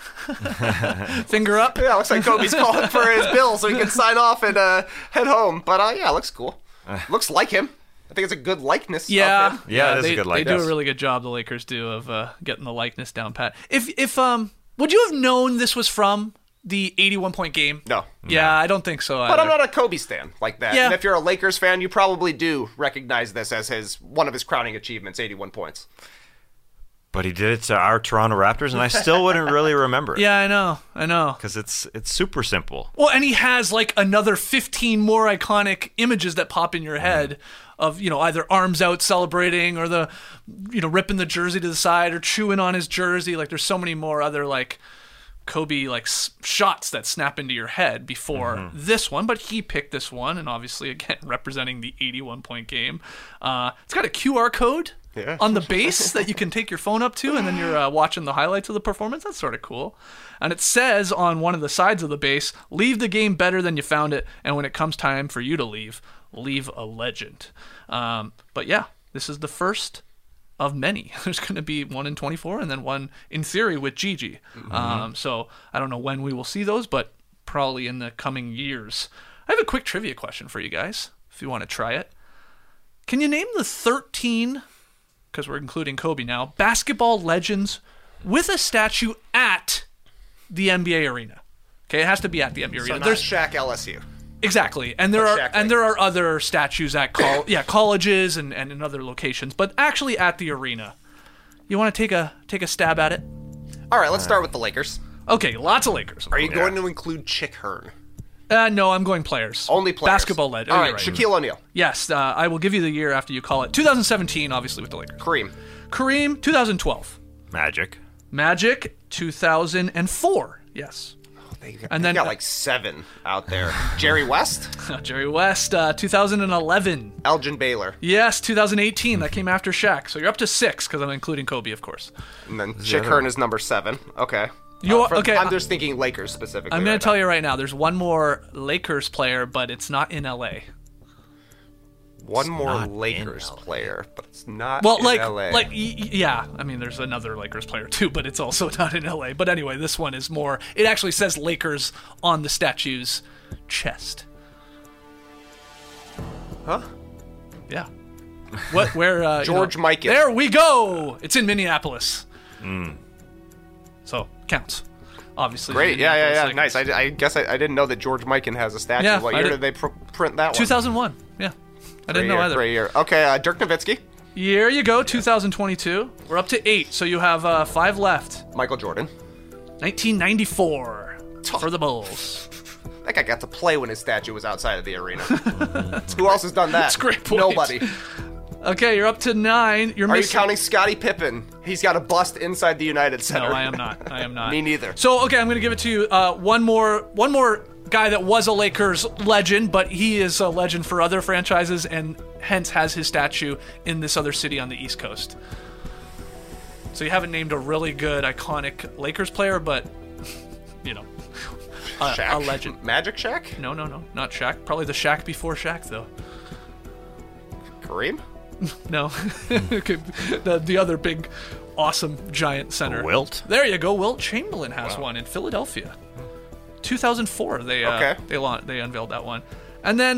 Finger up? Yeah, looks like Kobe's calling for his bill so he can sign off and head home. But yeah, looks cool. Looks like him. I think it's a good likeness of him. Yeah, it is a good likeness. They do a really good job, the Lakers do, of getting the likeness down pat. If would you have known this was from the 81-point game? No. Yeah, I don't think so either. But I'm not a Kobe stan like that. Yeah. And if you're a Lakers fan, you probably do recognize this as one of his crowning achievements, 81 points. But he did it to our Toronto Raptors, and I still wouldn't really remember it. Yeah, I know. Because it's super simple. Well, and he has like another 15 more iconic images that pop in your head of, either arms out celebrating or the, ripping the jersey to the side or chewing on his jersey. Like there's so many more other like Kobe like shots that snap into your head before this one, but he picked this one, and obviously again representing the 81-point game. It's got a QR code on the base that you can take your phone up to, and then you're watching the highlights of the performance. That's sort of cool. And it says on one of the sides of the base, "Leave the game better than you found it, and when it comes time for you to leave a legend." But yeah, this is the first of many. There's going to be 1 in 24 and then one in theory with Gigi. So I don't know when we will see those, but probably in the coming years. I have a quick trivia question for you guys, if you want to try it. Can you name the 13, because we're including Kobe now, basketball legends with a statue at the NBA arena? Okay, it has to be at the NBA arena. So not Shaq LSU. Exactly, and there are other statues at colleges and in other locations, but actually at the arena. You want to take a stab at it? All right, let's start with the Lakers. Okay, lots of Lakers. Are you going to include Chick Hearn? No, I'm going players. Only players. Basketball legend. All right, Shaquille O'Neal. Yes, I will give you the year after you call it. 2017, obviously, with the Lakers. Kareem, 2012. Magic, 2004. Yes. They got like 7 out there. Jerry West? Jerry West, 2011. Elgin Baylor. Yes, 2018. That came after Shaq. So you're up to 6, because I'm including Kobe, of course. And then Chick Hearn is number 7. Okay. Okay. I'm just thinking Lakers specifically. I'm going to tell you right now, there's one more Lakers player, but it's not in LA. One more Lakers player, but it's not well, in LA. Yeah. I mean, there's another Lakers player too, but it's also not in LA. But anyway, this one is more. It actually says Lakers on the statue's chest. Huh? Yeah. What? Where? George Mikan. There we go. It's in Minneapolis. So counts. Obviously. Great. Yeah. Nice. I guess I didn't know that George Mikan has a statue. Yeah, what year did they print that one? 2001. Yeah. I didn't know either. Great year. Okay, Dirk Nowitzki. Here you go, 2022. We're up to 8, so you have 5 left. Michael Jordan. 1994 for the Bulls. That guy got to play when his statue was outside of the arena. Who else has done that? That's a great point. Nobody. Okay, you're up to 9. Are you counting Scottie Pippen? He's got a bust inside the United Center. No, I am not. Me neither. So, okay, I'm going to give it to you. One more guy that was a Lakers legend, but he is a legend for other franchises and hence has his statue in this other city on the East Coast. So you haven't named a really good, iconic Lakers player, but, you know, a legend. Magic Shaq? No, not Shaq. Probably the Shaq before Shaq, though. Kareem? No. the other big, awesome, giant center. Wilt? There you go. Wilt Chamberlain has one in Philadelphia. 2004, they unveiled that one. And then,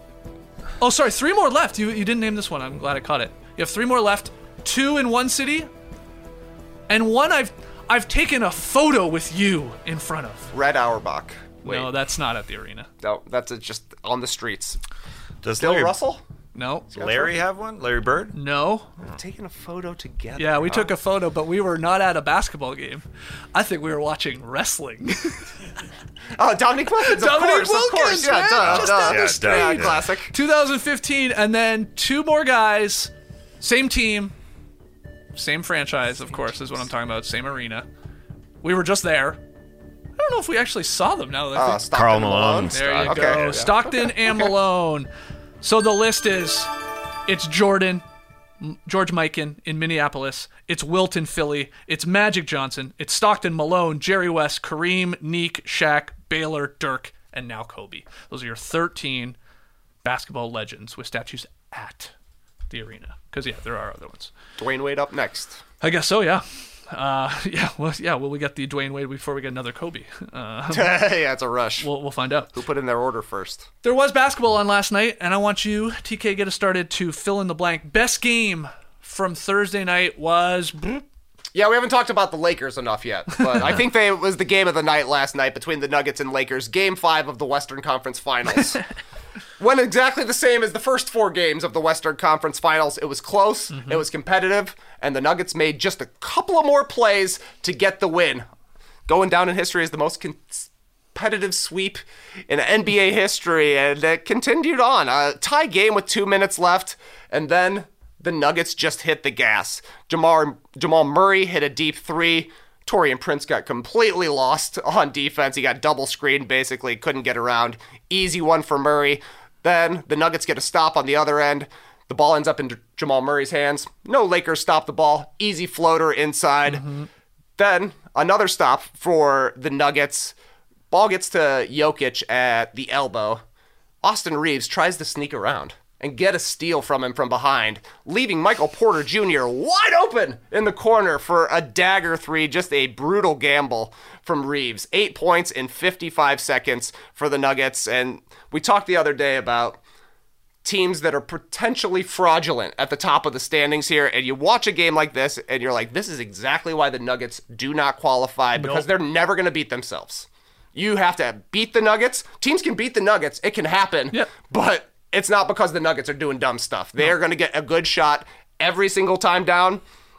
3 more left. You didn't name this one. I'm glad I caught it. You have 3 more left. 2 in one city, and one I've taken a photo with you in front of. Red Auerbach. Wait. No, that's not at the arena. No, that's just on the streets. Does Bill Russell? No. Larry have one? Larry Bird? No. We've taken a photo together. Yeah, we took a photo, but we were not at a basketball game. I think we were watching wrestling. Oh, Dominique Wilkins, of course. Man, just down the street. Yeah, classic. 2015, and then 2 more guys, same team, same franchise, of course, is what I'm talking about, same arena. We were just there. I don't know if we actually saw them now that I think. Karl Malone. There you go. Stockton and Malone. So the list is, it's George Mikan in Minneapolis, it's Wilt in Philly, it's Magic Johnson, it's Stockton, Malone, Jerry West, Kareem, Neek, Shaq, Baylor, Dirk, and now Kobe. Those are your 13 basketball legends with statues at the arena. Because, yeah, there are other ones. Dwayne Wade up next. I guess so, yeah. Will we get the Dwayne Wade before we get another Kobe? Yeah, it's a rush. We'll find out. Who put in their order first? There was basketball on last night, and I want you, TK, get us started to fill in the blank. Best game from Thursday night was... Yeah, we haven't talked about the Lakers enough yet, but I think it was the game of the night last night between the Nuggets and Lakers, Game 5 of the Western Conference Finals. Went exactly the same as the first 4 games of the Western Conference Finals. It was close, It was competitive, and the Nuggets made just a couple of more plays to get the win. Going down in history as the most competitive sweep in NBA history, and it continued on. A tie game with 2 minutes left, and then the Nuggets just hit the gas. Jamal Murray hit a deep 3. Taurean Prince got completely lost on defense. He got double screened, basically, couldn't get around. Easy one for Murray. Then the Nuggets get a stop on the other end. The ball ends up in Jamal Murray's hands. No Lakers stop the ball. Easy floater inside. Then another stop for the Nuggets. Ball gets to Jokic at the elbow. Austin Reeves tries to sneak around and get a steal from him from behind, leaving Michael Porter Jr. wide open in the corner for a dagger 3, just a brutal gamble from Reeves. 8 points in 55 seconds for the Nuggets, and we talked the other day about teams that are potentially fraudulent at the top of the standings here, and you watch a game like this, and you're like, this is exactly why the Nuggets do not qualify, because they're never going to beat themselves. You have to beat the Nuggets. Teams can beat the Nuggets. It can happen, but it's not because the Nuggets are doing dumb stuff. They are going to get a good shot every single time down.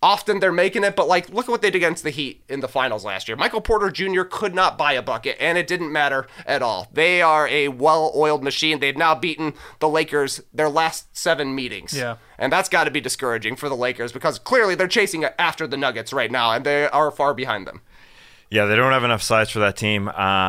often they're making it, but like, look at what they did against the Heat in the finals last year. Michael Porter Jr. could not buy a bucket, and it didn't matter at all. They are a well-oiled machine. They've now beaten the Lakers their last 7 meetings. Yeah. And that's got to be discouraging for the Lakers because clearly they're chasing after the Nuggets right now, and they are far behind them. Yeah, they don't have enough size for that team.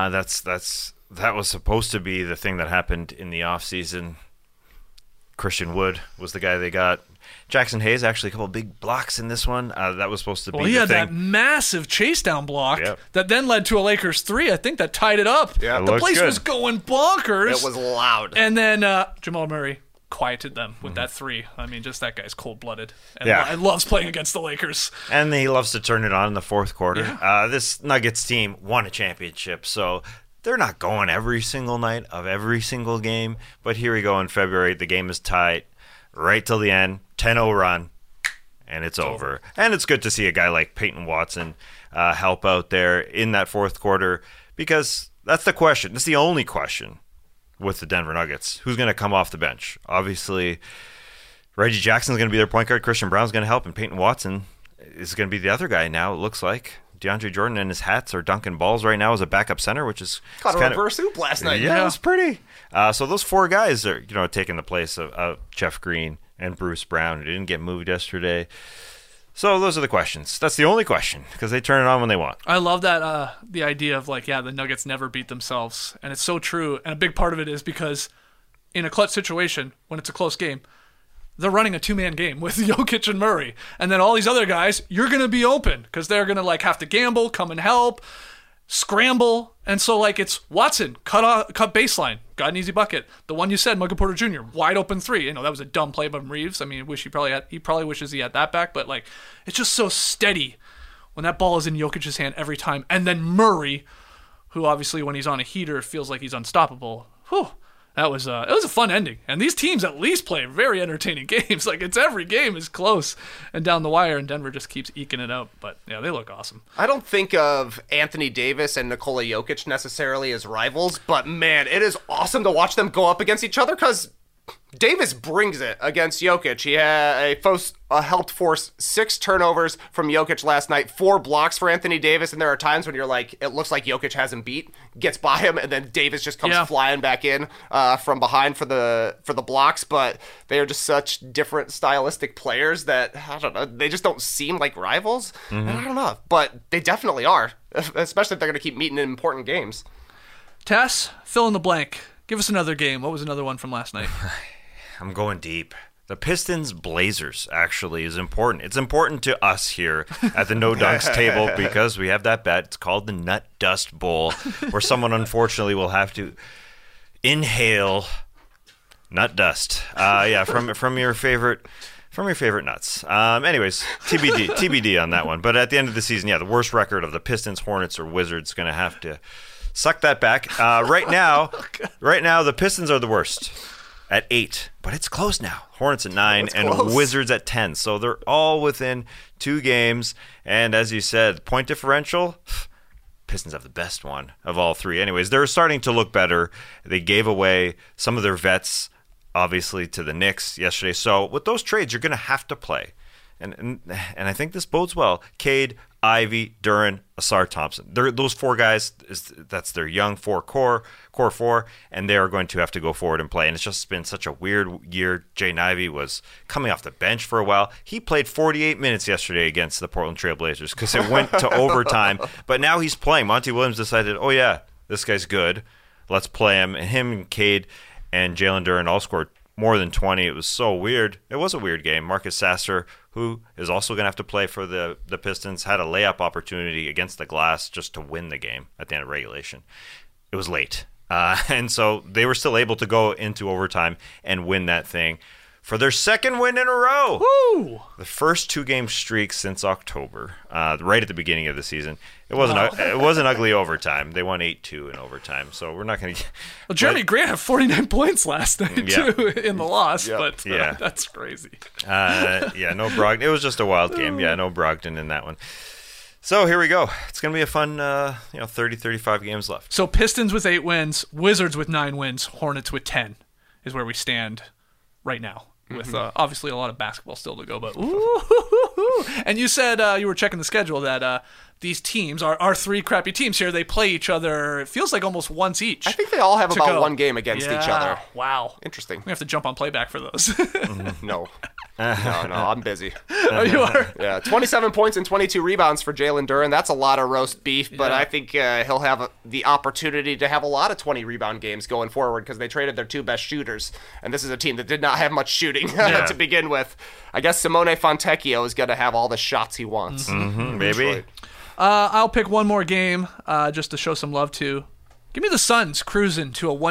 That was supposed to be the thing that happened in the offseason. Christian Wood was the guy they got. Jackson Hayes, actually a couple of big blocks in this one. That was supposed to be the thing. Well, he had that massive chase down block that then led to a Lakers 3. I think that tied it up. Yeah, the place was going bonkers. It was loud. And then Jamal Murray quieted them with that 3. I mean, just that guy's cold-blooded. And loves playing against the Lakers. And he loves to turn it on in the fourth quarter. Yeah. This Nuggets team won a championship, so they're not going every single night of every single game. But here we go in February. The game is tight right till the end. 10-0 run, and it's over. And it's good to see a guy like Peyton Watson help out there in that fourth quarter because that's the question. That's the only question with the Denver Nuggets. Who's going to come off the bench? Obviously, Reggie Jackson's going to be their point guard. Christian Brown's going to help, and Peyton Watson is going to be the other guy now, it looks like. DeAndre Jordan and his hats are dunking balls right now as a backup center, which is caught a reverse hoop last night. Yeah, it was pretty. So those 4 guys are taking the place of Jeff Green and Bruce Brown, who didn't get moved yesterday. So those are the questions. That's the only question because they turn it on when they want. I love that the idea of the Nuggets never beat themselves, and it's so true. And a big part of it is because in a clutch situation, when it's a close game, they're running a 2-man game with Jokic and Murray. And then all these other guys, you're going to be open because they're going to have to gamble, come and help, scramble. And so it's Watson, cut baseline, got an easy bucket. The one you said, Michael Porter Jr., wide open 3. That was a dumb play by Reeves. I mean, he probably wishes he had that back. But it's just so steady when that ball is in Jokic's hand every time. And then Murray, who obviously when he's on a heater feels like he's unstoppable. Whew. It was a fun ending, and these teams at least play very entertaining games. It's every game is close and down the wire, and Denver just keeps eking it out. But yeah, they look awesome. I don't think of Anthony Davis and Nikola Jokic necessarily as rivals, but man, it is awesome to watch them go up against each other because Davis brings it against Jokic. He helped force 6 turnovers from Jokic last night, 4 blocks for Anthony Davis, and there are times when you're it looks like Jokic has him beat, gets by him, and then Davis just comes flying back in from behind for the blocks. But they are just such different stylistic players that, I don't know, they just don't seem like rivals. Mm-hmm. And I don't know, but they definitely are, especially if they're going to keep meeting in important games. Tess, fill in the blank. Give us another game. What was another one from last night? I'm going deep. The Pistons Blazers actually is important. It's important to us here at the No Dunks table because we have that bet. It's called the Nut Dust Bowl, where someone unfortunately will have to inhale nut dust. From your favorite nuts. Anyways, TBD on that one. But at the end of the season, the worst record of the Pistons, Hornets, or Wizards going to have to suck that back. Right now, the Pistons are the worst at 8, but it's close now. Hornets at 9 and close. Wizards at 10. So they're all within 2 games. And as you said, point differential, Pistons have the best one of all 3. Anyways, they're starting to look better. They gave away some of their vets, obviously, to the Knicks yesterday. So with those trades, you're going to have to play. And I think this bodes well. Cade, Ivy, Duren, Asar Thompson. Those 4 guys, that's their young core 4, and they are going to have to go forward and play. And it's just been such a weird year. Jaden Ivey was coming off the bench for a while. He played 48 minutes yesterday against the Portland Trail Blazers because it went to overtime. But now he's playing. Monty Williams decided, oh yeah, this guy's good. Let's play him. And him and Cade and Jalen Duren all scored more than 20. It was so weird. It was a weird game. Marcus Sasser, who is also going to have to play for the Pistons, had a layup opportunity against the glass just to win the game at the end of regulation. It was late. And so they were still able to go into overtime and win that thing for their second win in a row. Woo! The first 2-game streak since October, right at the beginning of the season. It wasn't ugly overtime. They won 8-2 in overtime, so we're not going to. Well, Jeremy Grant had 49 points last night too in the loss, but that's crazy. No Brogdon. It was just a wild game. Yeah, no Brogdon in that one. So here we go. It's going to be a fun, 30-35 games left. So Pistons with 8 wins, Wizards with 9 wins, Hornets with 10 is where we stand right now. With obviously a lot of basketball still to go, but And you said you were checking the schedule that these teams, our three crappy teams here, they play each other, it feels like almost once each. I think they all have to about go. one game against each other. Wow. Interesting. We have to jump on playback for those. No. No, I'm busy. Oh, you are? Yeah, 27 points and 22 rebounds for Jalen Duren. That's a lot of roast beef, but I think he'll have the opportunity to have a lot of 20-rebound games going forward because they traded their two best shooters, and this is a team that did not have much shooting to begin with. I guess Simone Fontecchio is going to have all the shots he wants. Maybe. I'll pick one more game just to show some love to. Give me the Suns cruising to a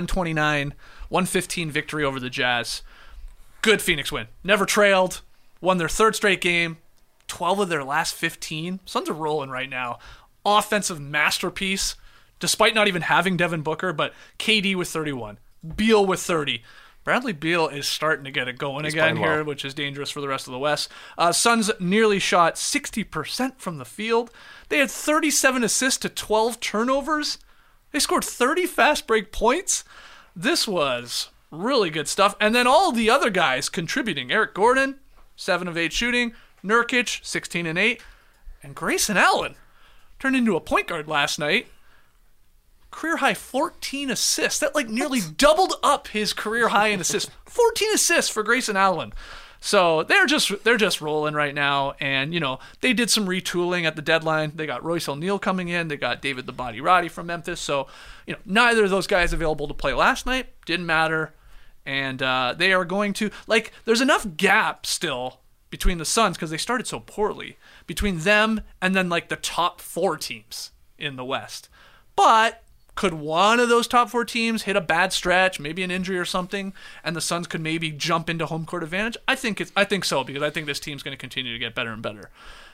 129-115 victory over the Jazz. Good Phoenix win. Never trailed. Won their third straight game. 12 of their last 15. Suns are rolling right now. Offensive masterpiece, despite not even having Devin Booker, but KD with 31. Beal with 30. Bradley Beal is starting to get it going again here, which is dangerous for the rest of the West. Suns nearly shot 60% from the field. They had 37 assists to 12 turnovers. They scored 30 fast break points. This was really good stuff. And then all the other guys contributing. Eric Gordon, 7 of 8 shooting. Nurkic, 16 and 8. And Grayson Allen turned into a point guard last night. Career high 14 assists. That nearly doubled up his career high in assists. 14 assists for Grayson Allen. So they're just rolling right now, and they did some retooling at the deadline. They got Royce O'Neal coming in. They got David the Body Roddy from Memphis. So neither of those guys available to play last night. Didn't matter, and they are going to there's enough gap still between the Suns because they started so poorly between them and then the top 4 teams in the West, but. Could one of those top 4 teams hit a bad stretch, maybe an injury or something, and the Suns could maybe jump into home court advantage? I think so, because I think this team's going to continue to get better and better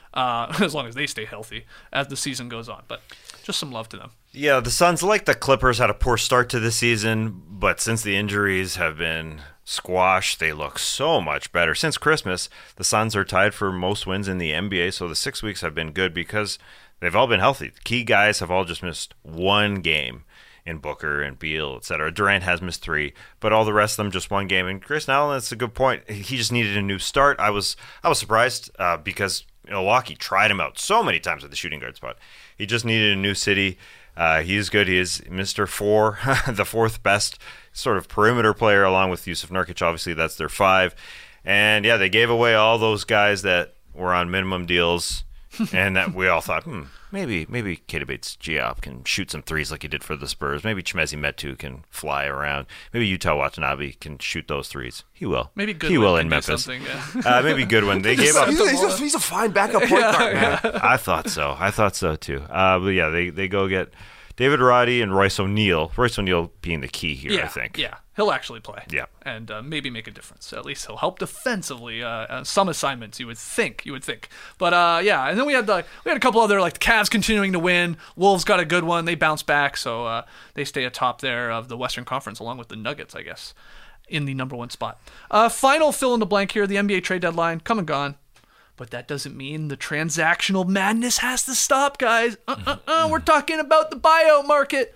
as long as they stay healthy as the season goes on. But just some love to them. Yeah, the Suns, like the Clippers, had a poor start to the season, but since the injuries have been squashed, they look so much better. Since Christmas, the Suns are tied for most wins in the NBA, so the 6 weeks have been good because they've all been healthy. The key guys have all just missed one game in Booker and Beal, etc. Durant has missed 3, but all the rest of them just one game. And Grayson Allen, that's a good point. He just needed a new start. I was surprised because Milwaukee tried him out so many times at the shooting guard spot. He just needed a new city. He is good. He is Mr. 4, the 4th best sort of perimeter player, along with Yusuf Nurkic. Obviously, that's their 5. And yeah, they gave away all those guys that were on minimum deals. And that we all thought, maybe Keita Bates-Diop can shoot some threes like he did for the Spurs. Maybe Chimezie Metu can fly around. Maybe Yuta Watanabe can shoot those threes. He will. Maybe Goodwin he will can in do Memphis. something. Maybe Goodwin. They gave up. He's a fine backup point guard, man. I thought so too. But yeah, they go get David Roddy and Royce O'Neal. Royce O'Neal being the key here, I think. Yeah, he'll actually play. Yeah. And maybe make a difference. At least he'll help defensively. Some assignments, you would think. But yeah, and then we had a couple other, the Cavs continuing to win. Wolves got a good one. They bounced back, so they stay atop there of the Western Conference, along with the Nuggets, I guess, in the number 1 spot. Final fill in the blank here, the NBA trade deadline, come and gone. But that doesn't mean the transactional madness has to stop, guys. We're talking about the buyout market.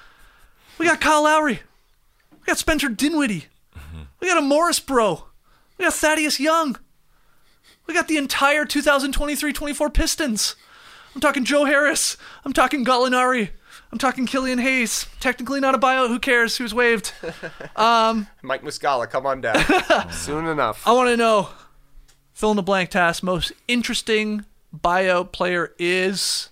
We got Kyle Lowry. We got Spencer Dinwiddie. We got a Morris bro. We got Thaddeus Young. We got the entire 2023-24 Pistons. I'm talking Joe Harris. I'm talking Gallinari. I'm talking Killian Hayes. Technically not a buyout. Who cares? He was waived. Mike Muscala, come on down. Soon enough. I want to know, fill in the blank task, most interesting buyout player is...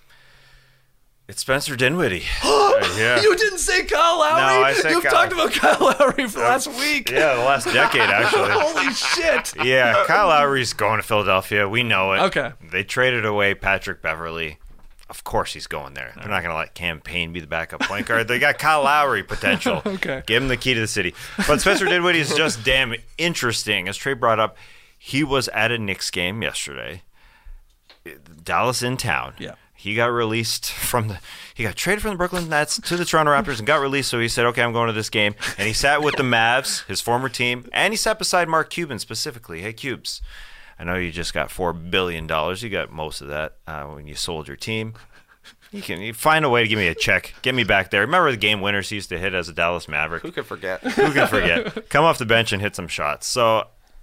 It's Spencer Dinwiddie. Yeah. You didn't say Kyle Lowry? No, I said You've talked about Kyle Lowry for the last week. Yeah, the last decade, actually. Holy shit. Yeah, Kyle Lowry's going to Philadelphia. We know it. Okay. They traded away Patrick Beverley. Of course he's going there. They're not going to let Cam Payne be the backup point guard. They got Kyle Lowry potential. Okay. Give him the key to the city. But Spencer Dinwiddie is just damn interesting. As Trey brought up, he was at a Knicks game yesterday. Dallas in town. Yeah. He got released he got traded from the Brooklyn Nets to the Toronto Raptors and got released. So he said, okay, I'm going to this game. And he sat with the Mavs, his former team, and he sat beside Mark Cuban specifically. Hey, Cubes, I know you just got $4 billion. You got most of that when you sold your team. You find a way to give me a check. Get me back there. Remember the game winners he used to hit as a Dallas Maverick? Who could forget? Who can forget? Come off the bench and hit some shots. So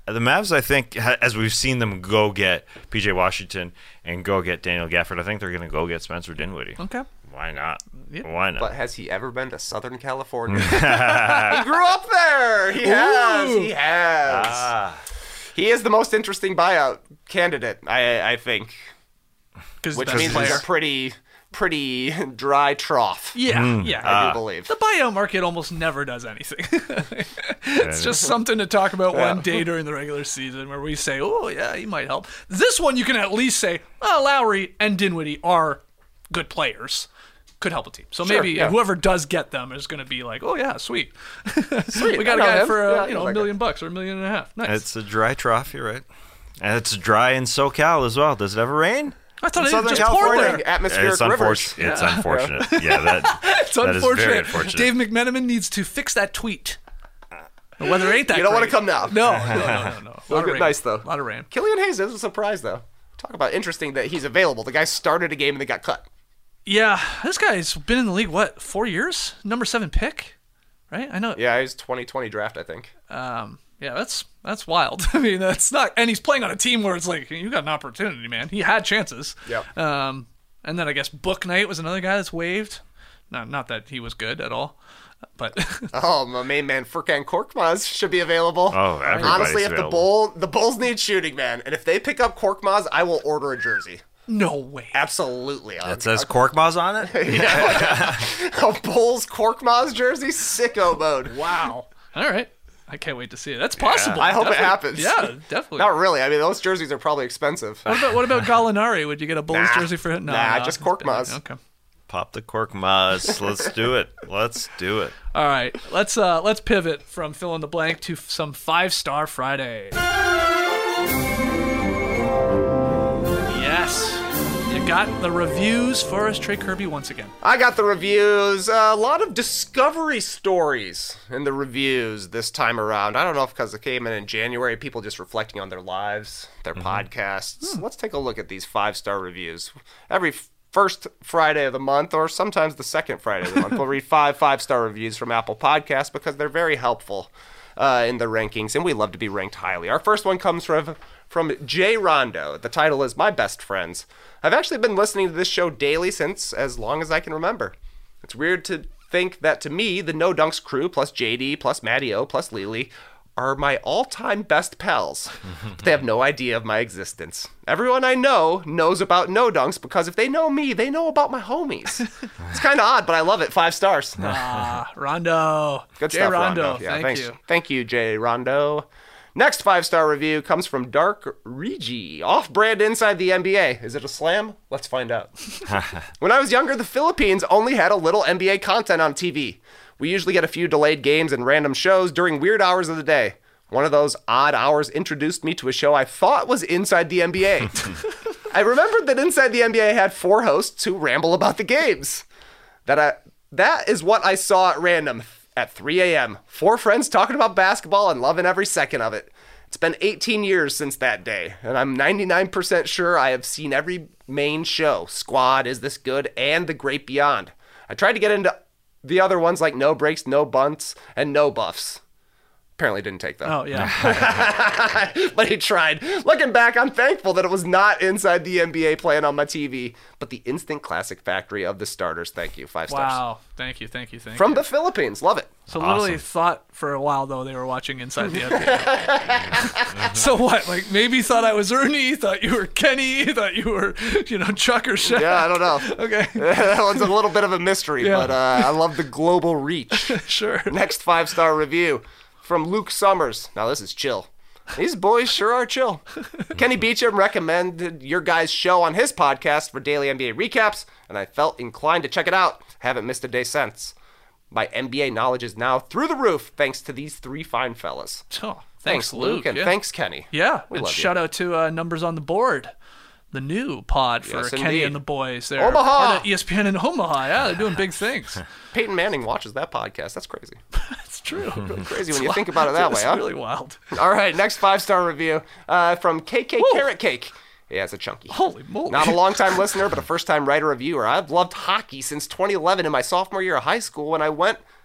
The Mavs, I think, as we've seen them go get P.J. Washington and go get Daniel Gafford, I think they're going to go get Spencer Dinwiddie. Okay. Why not? Yep. Why not? But has he ever been to Southern California? He grew up there. He has. He has. He is the most interesting buyout candidate, I think. Which means he's a pretty dry trough. Yeah, I do believe. The buyout market almost never does anything. It's just something to talk about one day during the regular season where we say, oh, yeah, he might help. This one you can at least say, Lowry and Dinwiddie are good players. Could help a team. So maybe whoever does get them is going to be like, oh, yeah, sweet. We got a guy for $1 million or $1.5 million. Nice. It's a dry trough, you're right. And it's dry in SoCal as well. Does it ever rain? I thought it Southern just California. poured there. Atmospheric rivers. It's unfortunate. Yeah, It's that unfortunate. is very unfortunate. Dave McMenamin needs to fix that tweet. The weather ain't that You don't want great. to come now. No. It'll get nice, though. A lot of rain. Killian Hayes is a surprise, though. Talk about interesting that he's available. The guy started a game and then got cut. Yeah, this guy's been in the league, 4 years? Number 7 pick, right? I know. Yeah, he's 2020 draft, I think. Yeah, that's wild. I mean, that's not, and he's playing on a team where it's like, you got an opportunity, man. He had chances. Yeah. And then I guess Book Knight was another guy that's waived. Not that he was good at all, but my main man Furkan Korkmaz should be available. Oh, everybody's honestly, if available. the Bulls need shooting, man, and if they pick up Korkmaz, I will order a jersey. no way. Absolutely. It says Korkmaz on it? A Bulls Korkmaz jersey, sicko mode. Wow. All right. I can't wait to see it. That's possible. I hope it Definitely. happens. Yeah, definitely. Not really. I mean, those jerseys are probably expensive. What about Gallinari? Would you get a Bulls jersey for him? Nah, just Korkmaz. Okay. Pop the Korkmaz. Let's do it. Let's do it. All right, let's pivot from fill in the blank to some 5-Star Friday. Yes, you got the reviews for us, Trey Kirby, once again. I got the reviews. A lot of discovery stories in the reviews this time around. I don't know if because it came in January, people just reflecting on their lives, their podcasts. Let's take a look at these 5-star reviews. Every first Friday of the month, or sometimes the second Friday of the month, we'll read 5-star reviews from Apple Podcasts because they're very helpful in the rankings, and we love to be ranked highly. Our first one comes from Jay Rondo. The title is My Best Friends. I've actually been listening to this show daily since as long as I can remember. It's weird to think that to me, the No Dunks crew, plus JD, plus Matty O, plus Lily, are my all-time best pals. But they have no idea of my existence. Everyone I know knows about No Dunks because if they know me, they know about my homies. It's kind of odd, but I love it. 5 stars. Rondo. Good Jay stuff, Rondo. Yeah, Thank you. Thank you, Jay Rondo. Next 5-star review comes from Dark Regi. Off-brand inside the NBA. Is it a slam? Let's find out. When I was younger, the Philippines only had a little NBA content on TV. We usually get a few delayed games and random shows during weird hours of the day. One of those odd hours introduced me to a show I thought was Inside the NBA. I remembered that Inside the NBA had 4 hosts who ramble about the games. That is what I saw at random at 3 a.m. 4 friends talking about basketball and loving every second of it. It's been 18 years since that day, and I'm 99% sure I have seen every main show, Squad, Is This Good, and The Great Beyond. I tried to get into the other ones like No Breaks, No Bunts, and No Buffs. Apparently didn't take them. Oh, yeah. But he tried. Looking back, I'm thankful that it was not Inside the NBA playing on my TV, but the instant classic factory of the starters. Thank you. 5 stars. Wow. Thank you. From the Philippines. Love it. So literally thought for a while, though, they were watching Inside the NBA. So what? Like, maybe thought I was Ernie, thought you were Kenny, thought you were, Chuck or Shaq. Yeah, I don't know. Okay. That one's a little bit of a mystery, but I love the global reach. Sure. Next 5-star review from Luke Summers. Now this is chill. These boys sure are chill. Kenny Beecham recommended your guys' show on his podcast for daily NBA recaps, and I felt inclined to check it out. Haven't missed a day since. My NBA knowledge is now through the roof thanks to these 3 fine fellas. Oh, Thanks, Luke, and thanks, Kenny. Yeah, We and love you. shout out to Numbers on the Board, the new pod for Yes, Kenny indeed. and the boys. They're Omaha! part of ESPN in Omaha. Yeah, they're doing big things. Peyton Manning watches that podcast. That's crazy. It's true. Crazy when you think about it that way, It's huh? really wild. All right, next 5-star review from KK Carrot Cake. Yeah, it's a chunky. Holy moly. Not a long-time listener, but a first-time writer-reviewer. I've loved hockey since 2011 in my sophomore year of high school when I went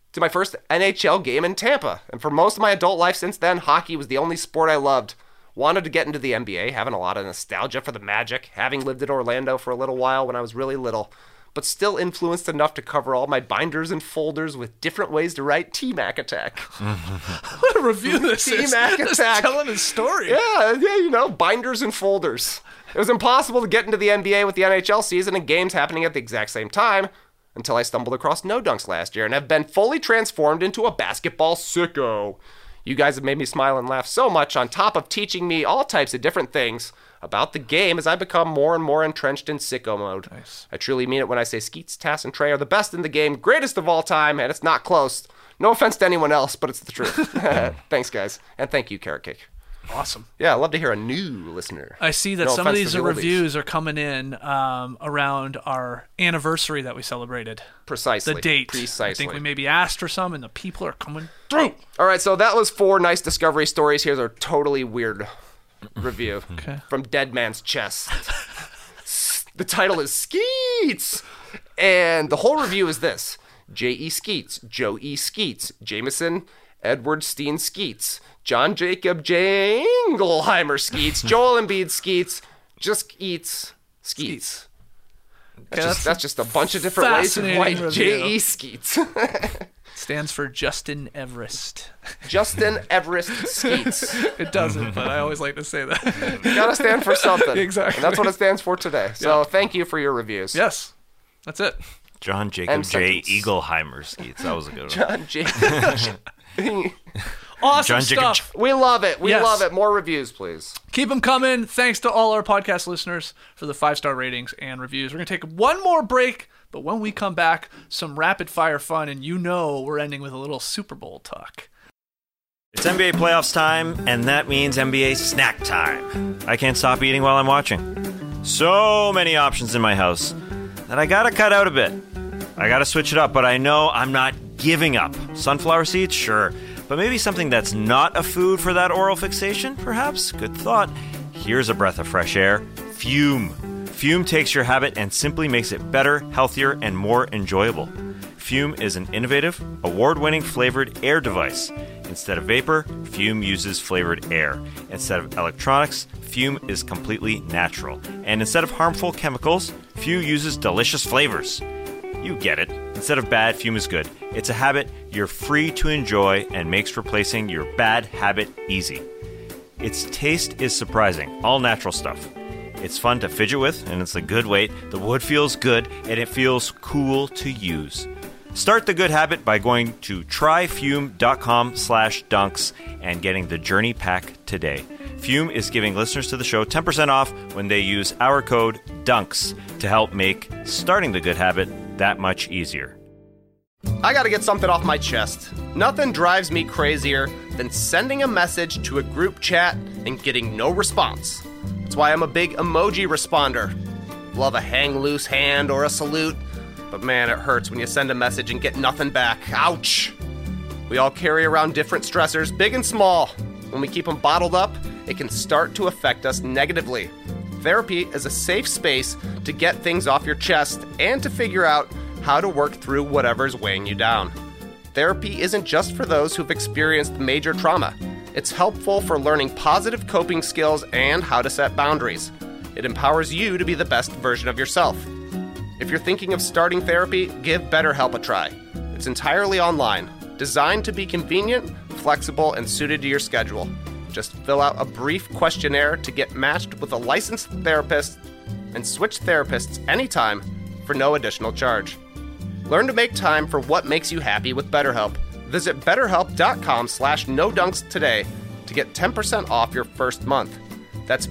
to my first NHL game in Tampa. And for most of my adult life since then, hockey was the only sport I loved. Wanted to get into the NBA, having a lot of nostalgia for the Magic, having lived in Orlando for a little while when I was really little, but still influenced enough to cover all my binders and folders with different ways to write T-Mac Attack. What a review this is. T-Mac Just Attack. telling his story. Yeah, binders and folders. It was impossible to get into the NBA with the NHL season and games happening at the exact same time until I stumbled across No Dunks last year and have been fully transformed into a basketball sicko. You guys have made me smile and laugh so much on top of teaching me all types of different things about the game as I become more and more entrenched in sicko mode. Nice. I truly mean it when I say Skeets, Tass, and Trey are the best in the game, greatest of all time, and it's not close. No offense to anyone else, but it's the truth. Thanks, guys. And thank you, Carrot Cake. Awesome. Yeah, I'd love to hear a new listener. I see that No some of offense these to the oldies. reviews are coming in around our anniversary that we celebrated. Precisely. The date. Precisely. I think we maybe asked for some, and the people are coming through. All right, so that was 4 nice discovery stories. Here's a totally weird review Okay. from Dead Man's Chest. The title is Skeets, and the whole review is this: J.E. Skeets, Joe E. Skeets, Jameson Edward Steen Skeets, John Jacob Jangleheimer Skeets, Joel Embiid Skeets, just eats Skeets. That's just a bunch of different ways to Fascinating write review. J.E. Skeets. Stands for Justin Everest. Justin Everest Skeets. It doesn't, but I always like to say that. You gotta stand for something. Exactly. And that's what it stands for today. So thank you for your reviews. Yes, that's it. John Jacob End J. sentence. Eagleheimer Skeets. That was a good one. John Jacob. Awesome John Jacob stuff. We love it. We Yes. love it. More reviews, please. Keep them coming. Thanks to all our podcast listeners for the 5-star ratings and reviews. We're going to take one more break, but when we come back, some rapid fire fun, and we're ending with a little Super Bowl talk. It's NBA playoffs time, and that means NBA snack time. I can't stop eating while I'm watching. So many options in my house that I gotta cut out a bit. I gotta switch it up, but I know I'm not giving up. Sunflower seeds? Sure. But maybe something that's not a food for that oral fixation, perhaps? Good thought. Here's a breath of fresh air. Fume. Fume takes your habit and simply makes it better, healthier, and more enjoyable. Fume is an innovative, award-winning flavored air device. Instead of vapor, Fume uses flavored air. Instead of electronics, Fume is completely natural. And instead of harmful chemicals, Fume uses delicious flavors. You get it. Instead of bad, Fume is good. It's a habit you're free to enjoy and makes replacing your bad habit easy. Its taste is surprising, all natural stuff. It's fun to fidget with, and it's a good weight. The wood feels good, and it feels cool to use. Start the good habit by going to tryfume.com/dunks and getting the Journey Pack today. Fume is giving listeners to the show 10% off when they use our code DUNKS to help make starting the good habit that much easier. I gotta get something off my chest. Nothing drives me crazier than sending a message to a group chat and getting no response. That's why I'm a big emoji responder. Love a hang loose hand or a salute, but man, it hurts when you send a message and get nothing back. Ouch! We all carry around different stressors, big and small. When we keep them bottled up, it can start to affect us negatively. Therapy is a safe space to get things off your chest and to figure out how to work through whatever's weighing you down. Therapy isn't just for those who've experienced major trauma. It's helpful for learning positive coping skills and how to set boundaries. It empowers you to be the best version of yourself. If you're thinking of starting therapy, give BetterHelp a try. It's entirely online, designed to be convenient, flexible, and suited to your schedule. Just fill out a brief questionnaire to get matched with a licensed therapist and switch therapists anytime for no additional charge. Learn to make time for what makes you happy with BetterHelp. Visit betterhelp.com/nodunks today to get 10% off your first month. That's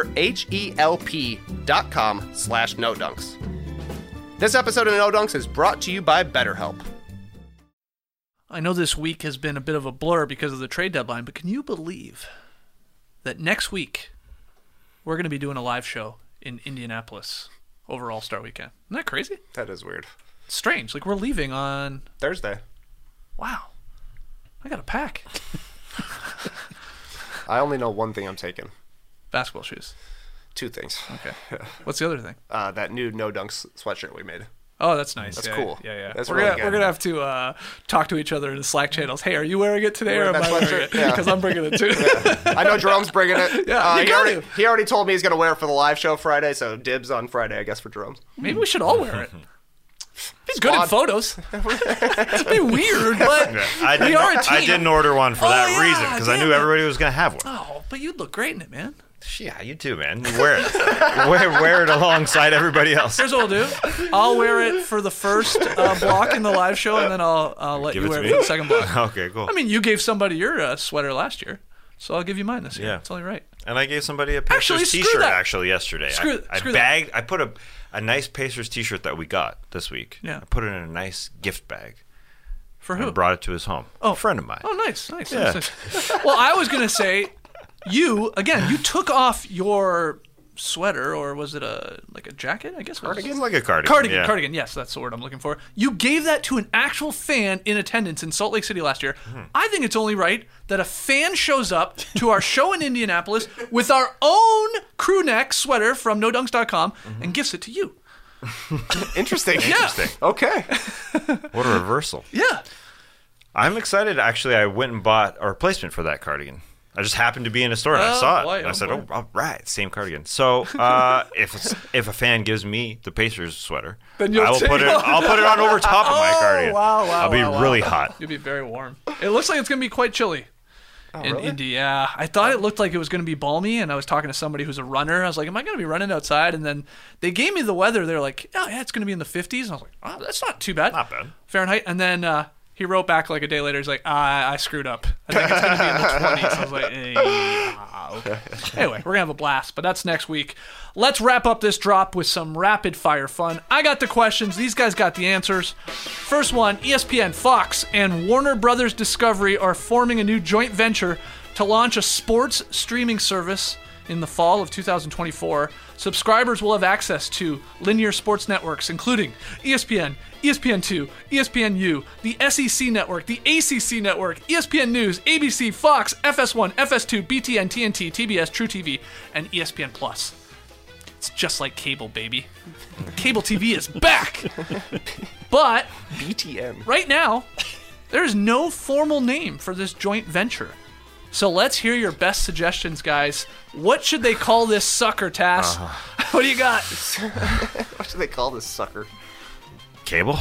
betterhelp.com/nodunks. This episode of No Dunks is brought to you by BetterHelp. I know this week has been a bit of a blur because of the trade deadline, but can you believe that next week we're going to be doing a live show in Indianapolis over All-Star Weekend? Isn't that crazy? That is weird. It's strange. Like, we're leaving on... Thursday. Wow. I got to pack. I only know one thing I'm taking. Basketball shoes. 2 things. Okay. What's the other thing? That new No Dunks sweatshirt we made. Oh, that's nice. That's Yeah, cool. Yeah. That's we're really gonna good. we're gonna have to talk to each other in the Slack channels. Hey, are you wearing it today, or am I That's wearing sweatshirt? it? Yeah. Because I'm bringing it too. I know Jerome's bringing it. Yeah, you got it. He already told me he's going to wear it for the live show Friday, so dibs on Friday, I guess, for Jerome's. Maybe we should all wear it. Be good in odd. photos. It'd be weird, but I we are a team. didn't order one for Oh, that yeah, reason because I damn knew it. everybody was going to have one. Oh, but you'd look great in it, man. Yeah, you too, man. You wear it. wear it alongside everybody else. Here's what we'll do. I'll wear it for the first block in the live show, and then I'll let Give you it to wear it me? for the second block. Okay, cool. I mean, you gave somebody your sweater last year, so I'll give you mine this year. Yeah. It's only right. And I gave somebody a Actually, Pacers screw t-shirt that. Yesterday. Screw I that. bagged. I put a nice Pacers t-shirt that we got this week. Yeah. I put it in a nice gift bag. For who? And brought it to his home. Oh. A friend of mine. Oh, nice. Yeah. Nice. Well, I was gonna say, you took off your sweater, or was it a jacket? I guess it was. It's like a cardigan. Yeah. Cardigan. Yes, that's the word I'm looking for. You gave that to an actual fan in attendance in Salt Lake City last year. I think it's only right that a fan shows up to our show in Indianapolis with our own crew neck sweater from NoDunks.com and gifts it to you. Interesting. Interesting. Okay. What a reversal. Yeah. I'm excited. Actually, I went and bought a replacement for that cardigan. I just happened to be in a store and I saw it. boy, And I said, boy. "Oh, all right, same cardigan." So, if a fan gives me the Pacers sweater, Then you'll I'll take put it. it off. I'll put it on over top of my cardigan. Wow. I'll be really hot. You'll be very warm. It looks like it's going to be quite chilly in really? Indy. Yeah. I thought it looked like it was going to be balmy, and I was talking to somebody who's a runner. I was like, am I going to be running outside? And then they gave me the weather. They're like, oh, yeah, it's going to be in the 50s. And I was like, oh, that's not too bad. Not bad. Fahrenheit. And then he wrote back like a day later. He's like, I screwed up. I think it's going to be in the 20s. I was like, okay. Anyway, we're going to have a blast, but that's next week. Let's wrap up this drop with some rapid fire fun. I got the questions. These guys got the answers. First one, ESPN, Fox, and Warner Brothers Discovery are forming a new joint venture to launch a sports streaming service in the fall of 2024. Subscribers will have access to linear sports networks, including ESPN, ESPN2, ESPNU, the SEC Network, the ACC Network, ESPN News, ABC, Fox, FS1, FS2, BTN, TNT, TBS, TrueTV, and ESPN Plus. It's just like cable, baby. Cable TV is back! But BTN. right now, there's no formal name for this joint venture. So let's hear your best suggestions, guys. What should they call this sucker, Tass? What do you got? What should they call this sucker? Cable.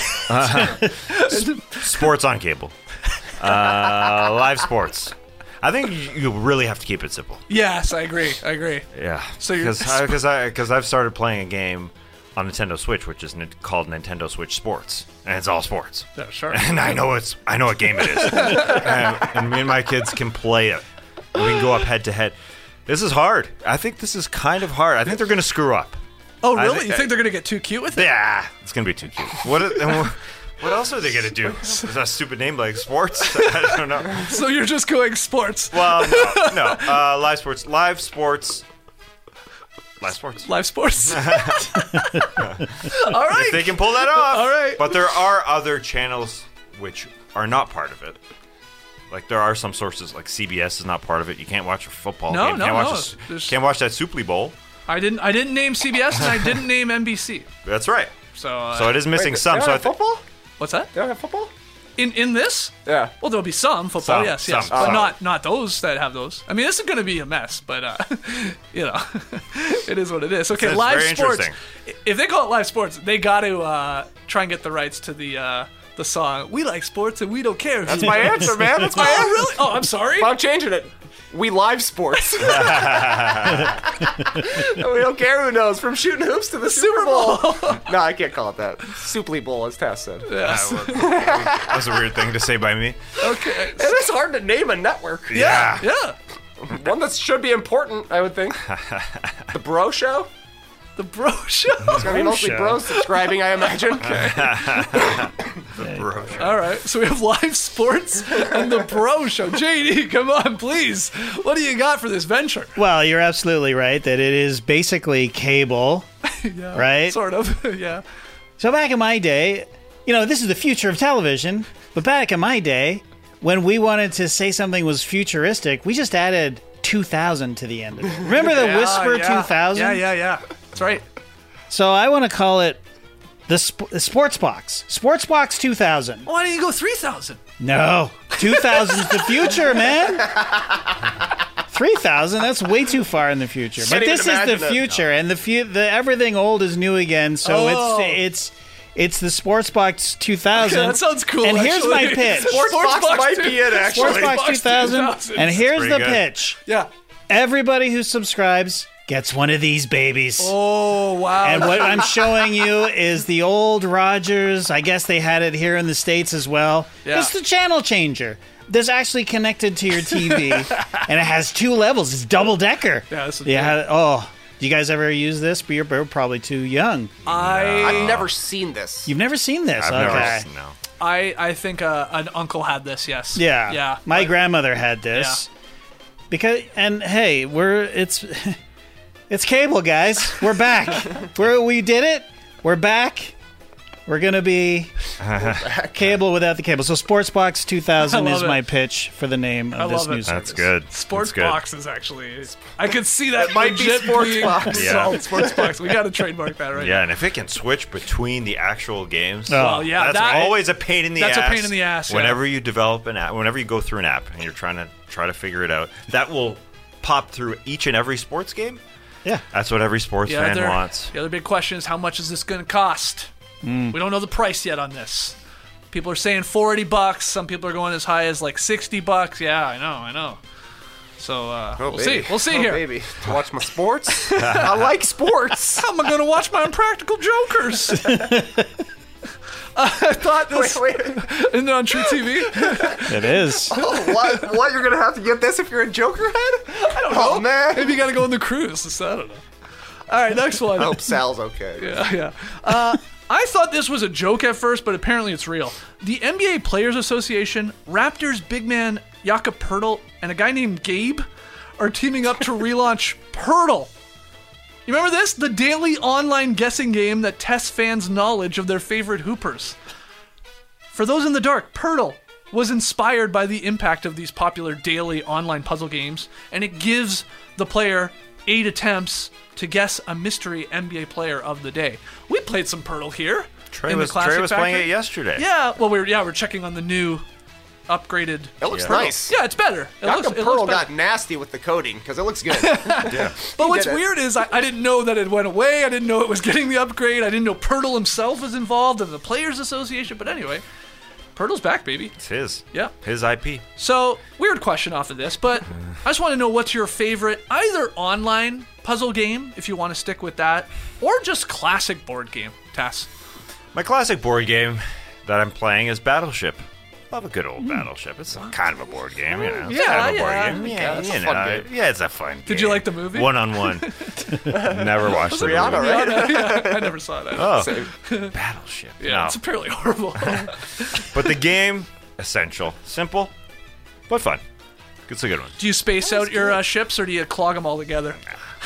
Sports on cable. Live sports. I think you really have to keep it simple. Yes, I agree. Yeah. So you're- because I've started playing a game on Nintendo Switch, which is called Nintendo Switch Sports, and it's all sports. Yeah, sure. And I know what game it is, and me and my kids can play it. We can go up head to head. This is hard. I think this is kind of hard. I think they're going to screw up. Oh, I really? think- You think they're going to get too cute with it? Yeah, it's going to be too cute. What else are they going to do? Is that a stupid name like sports? I don't know. So you're just going sports. Well, no. Live sports. Live sports. Live sports. All right. If they can pull that off. All right. But there are other channels which are not part of it. Like there are some sources, like CBS is not part of it. You can't watch a football No, game. no, Can't watch no. There's- can't watch that Suplee Bowl. I didn't name CBS and I didn't name NBC. That's right. So, So it is missing some. They So don't I have think football? what's that? They don't have football? In this? Yeah. Well, there'll be some football, Some, yes, some, but some. not those that have those. I mean, this is going to be a mess, but it is what it is. Okay, That's live very sports. interesting. If they call it live sports, they got to try and get the rights to the song. We like sports and we don't care. That's my answer, man. That's my Oh, answer. really? Oh, I'm sorry. I'm changing it. We live sports. We don't care who knows. From shooting hoops to the Super Bowl. No, I can't call it that. Suplee Bowl, as Tess said. that was a weird thing to say by me. Okay. It is hard to name a network. Yeah. Yeah. One that should be important, I would think. The Bro Show? The Bro Show. It's going to be mostly bros subscribing, I imagine. All right, so we have live sports and the Bro Show. JD, come on, please. What do you got for this venture? Well, you're absolutely right that it is basically cable, Yeah, right? Sort of, yeah. So back in my day, this is the future of television, but back in my day, when we wanted to say something was futuristic, we just added 2000 to the end of it. Remember the Whisper 2000? Yeah. That's right. So I want to call it The Sports Box. Sports Box 2000. Why didn't you go 3,000? No. 2000's the future, man. 3,000, that's way too far in the future. But Can't this even is the imagine it. future, and the everything old is new again, so it's the Sports Box 2000. Okay, that sounds cool, And here's my actually. pitch. Sports Box might be it, actually. Sports Box 2000. And here's pretty the good. pitch. Yeah. Everybody who subscribes gets one of these babies. Oh, wow. And what I'm showing you is the old Rogers. I guess they had it here in the States as well. Yeah. It's the channel changer. This actually connected to your TV, and it has 2 levels. It's double decker. Yeah, this is do you guys ever use this? But you're probably too young. I've never seen this. You've never seen this? I've Okay. never no. I think an uncle had this, yes. Yeah. Yeah. My grandmother had this. Because hey, it's cable, guys. We're back. We did it. We're back. We're going to be cable without the cable. So Sports Box 2000 I love is it. my pitch for the name of I this love new it. service. That's good. Sports That's good. Box is actually... I could see that might be legit Sports being Box. Yeah. solid Sports Box. We got to trademark that right Yeah, and if it can switch between the actual games, Well, yeah, that's that- always a pain in the that's ass. a pain in the ass, yeah. Whenever you develop an app, whenever you go through an app and you're trying to figure it out, that will pop through each and every sports game. Yeah. That's what every sports fan wants. The other big question is, how much is this going to cost? We don't know the price yet on this. People are saying $40. Some people are going as high as like $60. Yeah, I know. So we'll see. We'll see here. Baby. To watch my sports? I like sports. How am I going to watch my Impractical Jokers? I thought this. Wait. Isn't it on True TV? It is. What? You're going to have to get this if you're a Joker head? I don't know. Oh, man. Maybe you got to go on the cruise. I don't know. All right, next one. I hope Sal's okay. Yeah. I thought this was a joke at first, but apparently it's real. The NBA Players Association, Raptors big man Jakob Poeltl, and a guy named Gabe are teaming up to relaunch Poeltl. You remember this? The daily online guessing game that tests fans' knowledge of their favorite hoopers. For those in the dark, Poeltl was inspired by the impact of these popular daily online puzzle games, and it gives the player 8 attempts to guess a mystery NBA player of the day. We played some Poeltl here. Trey in was the Classic playing Factory. it yesterday. Yeah, well, we're checking on the new, upgraded. It looks Poeltl. nice. Yeah, it's better. It looks Pearl better. got nasty with the coding because it looks good. But what's did it. weird is I didn't know that it went away. I didn't know it was getting the upgrade. I didn't know Poeltl himself was involved in the Players Association. But anyway, Poeltl's back, baby. It's his. Yeah. His IP. So, weird question off of this, but I just want to know what's your favorite either online puzzle game, if you want to stick with that, or just classic board game, Tass. My classic board game that I'm playing is Battleship. Love a good old Battleship. It's kind of a board game, you know. It's Yeah, kind of a board yeah. game. Yeah, it's a you fun know. game. Yeah, it's a fun game. Did you like the movie? One-on-one. Never watched the Rihanna, movie. right? Yeah, I never saw that. Oh, Battleship. Yeah, No. it's apparently horrible. But the game, essential. Simple, but fun. It's a good one. Do you space out your ships, or do you clog them all together?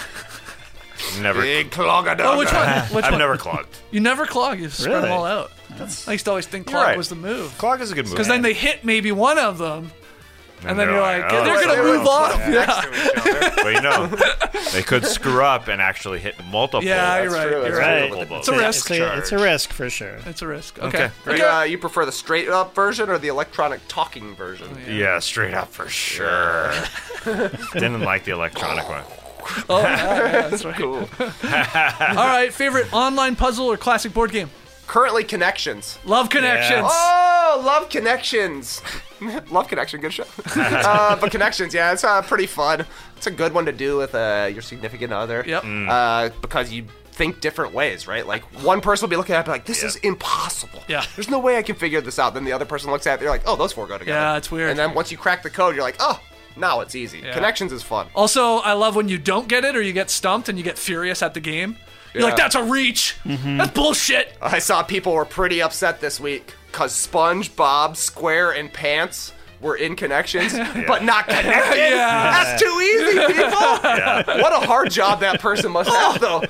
Never. Big clogger. Oh, which one? Which I've one? never clogged. You never clog. You spread them Really? all out. I used to always think You're clog right. was the move. Clog is a good move. Because then they hit maybe one of them, and then you're like, oh, they're going to move off. Yeah. But you know, they could screw up and actually hit multiple. Yeah, you're right. true, You're that's right. true. Multiple It's a risk. It's a risk for sure. It's a risk. Okay. Okay. You prefer the straight up version or the electronic talking version? Yeah, straight up for sure. Didn't like the electronic one. Oh, yeah, that's right. Cool. All right, favorite online puzzle or classic board game? Currently, Connections. Love Connections. Oh, love Connections. Love Connection, good show. But Connections, yeah, it's pretty fun. It's a good one to do with your significant other. Yep. Because you think different ways, right? Like one person will be looking at it and be like, this is impossible. Yeah. There's no way I can figure this out. Then the other person looks at it, they're like, oh, those 4 go together. Yeah, it's weird. And then once you crack the code, you're like, oh, now it's easy. Yeah. Connections is fun. Also, I love when you don't get it or you get stumped and you get furious at the game. You're like, Yeah. that's a reach. That's bullshit. I saw people were pretty upset this week because SpongeBob, Square, and Pants were in Connections, but not connected. Yeah. That's too easy, people. What a hard job that person must have, though.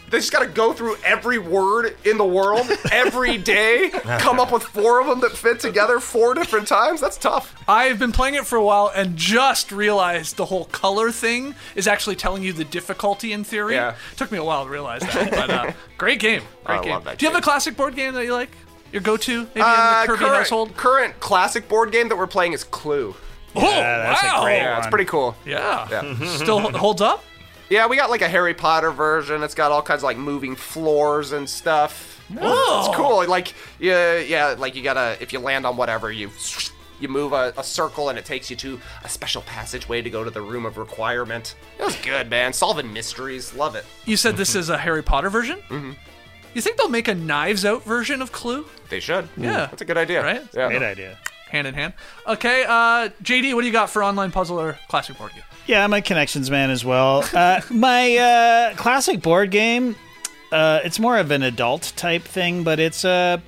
They just got to go through every word in the world every day, come up with 4 of them that fit together 4 different times. That's tough. I've been playing it for a while and just realized the whole color thing is actually telling you the difficulty in theory. Yeah. Took me a while to realize that, but great game. Great I game. love that Do you have game. a classic board game that you like? Your go-to, maybe in the Kirby household? Current classic board game that we're playing is Clue. Oh, that's a wow. great Yeah, it's pretty cool. Yeah. Still holds up? Yeah, we got like a Harry Potter version. It's got all kinds of like moving floors and stuff. Oh. It's cool. Like, yeah, like you gotta, if you land on whatever, you move a circle and it takes you to a special passageway to go to the room of requirement. It was good, man. Solving mysteries. Love it. You said this is a Harry Potter version? Mm-hmm. You think they'll make a Knives Out version of Clue? They should. Yeah. That's a good idea. Right? Yeah. Great idea. Hand in hand. Okay, JD, what do you got for online puzzle or classic board game? Yeah, I'm a connections man as well. My classic board game, it's more of an adult type thing, but it's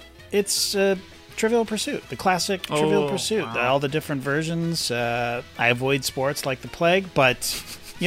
Trivial Pursuit, the classic Trivial Pursuit. Wow. All the different versions. I avoid sports like the plague, but,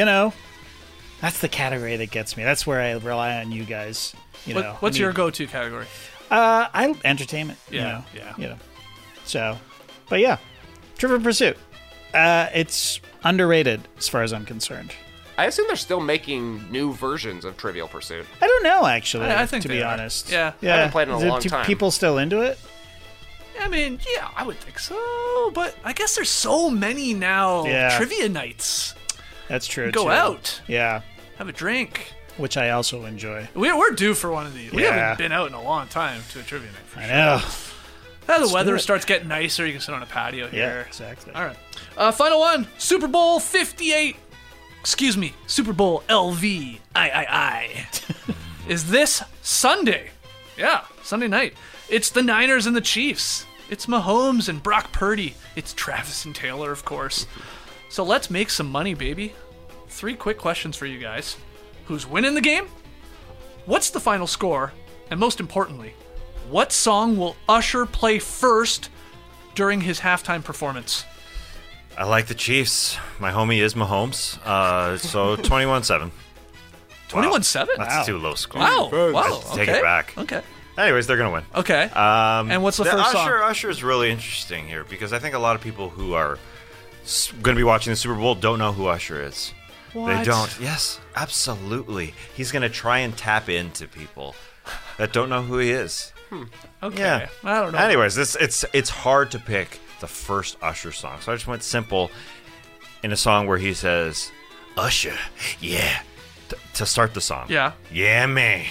that's the category that gets me. That's where I rely on you guys. What's your go-to category? I entertainment. Yeah. So, but yeah, Trivial Pursuit. It's underrated as far as I'm concerned. I assume they're still making new versions of Trivial Pursuit. I don't know, actually. I think to they be are. honest. Yeah. I haven't played in a Is it long time. People still into it? I mean, yeah, I would think so, but I guess there's so many now trivia nights. That's true. Go too. out, Yeah, have a drink. which I also enjoy. We're due for one of these. We Yeah. haven't been out in a long time to a trivia night. For I sure. know. Now the weather do it. starts getting nicer. You can sit on a patio Yeah, here. exactly. All right. Final one. Super Bowl 58. Excuse me. Super Bowl LV. I. Is this Sunday? Yeah, Sunday night. It's the Niners and the Chiefs. It's Mahomes and Brock Purdy. It's Travis and Taylor, of course. So let's make some money, baby. 3 quick questions for you guys. Who's winning the game? What's the final score? And most importantly, what song will Usher play first during his halftime performance? I like the Chiefs. My homie is Mahomes. So 21-7. 21-7? That's too low score. Wow. Wow. Take Okay. it back. Okay. Anyways, they're going to win. Okay. And what's the first song? Usher is really interesting here because I think a lot of people who are going to be watching the Super Bowl don't know who Usher is. What? They don't. Yes, absolutely. He's going to try and tap into people that don't know who he is. Okay. Yeah. I don't know. Anyways, it's hard to pick the first Usher song, so I just went simple in a song where he says, "Usher, yeah," to start the song. Yeah. Yeah, man.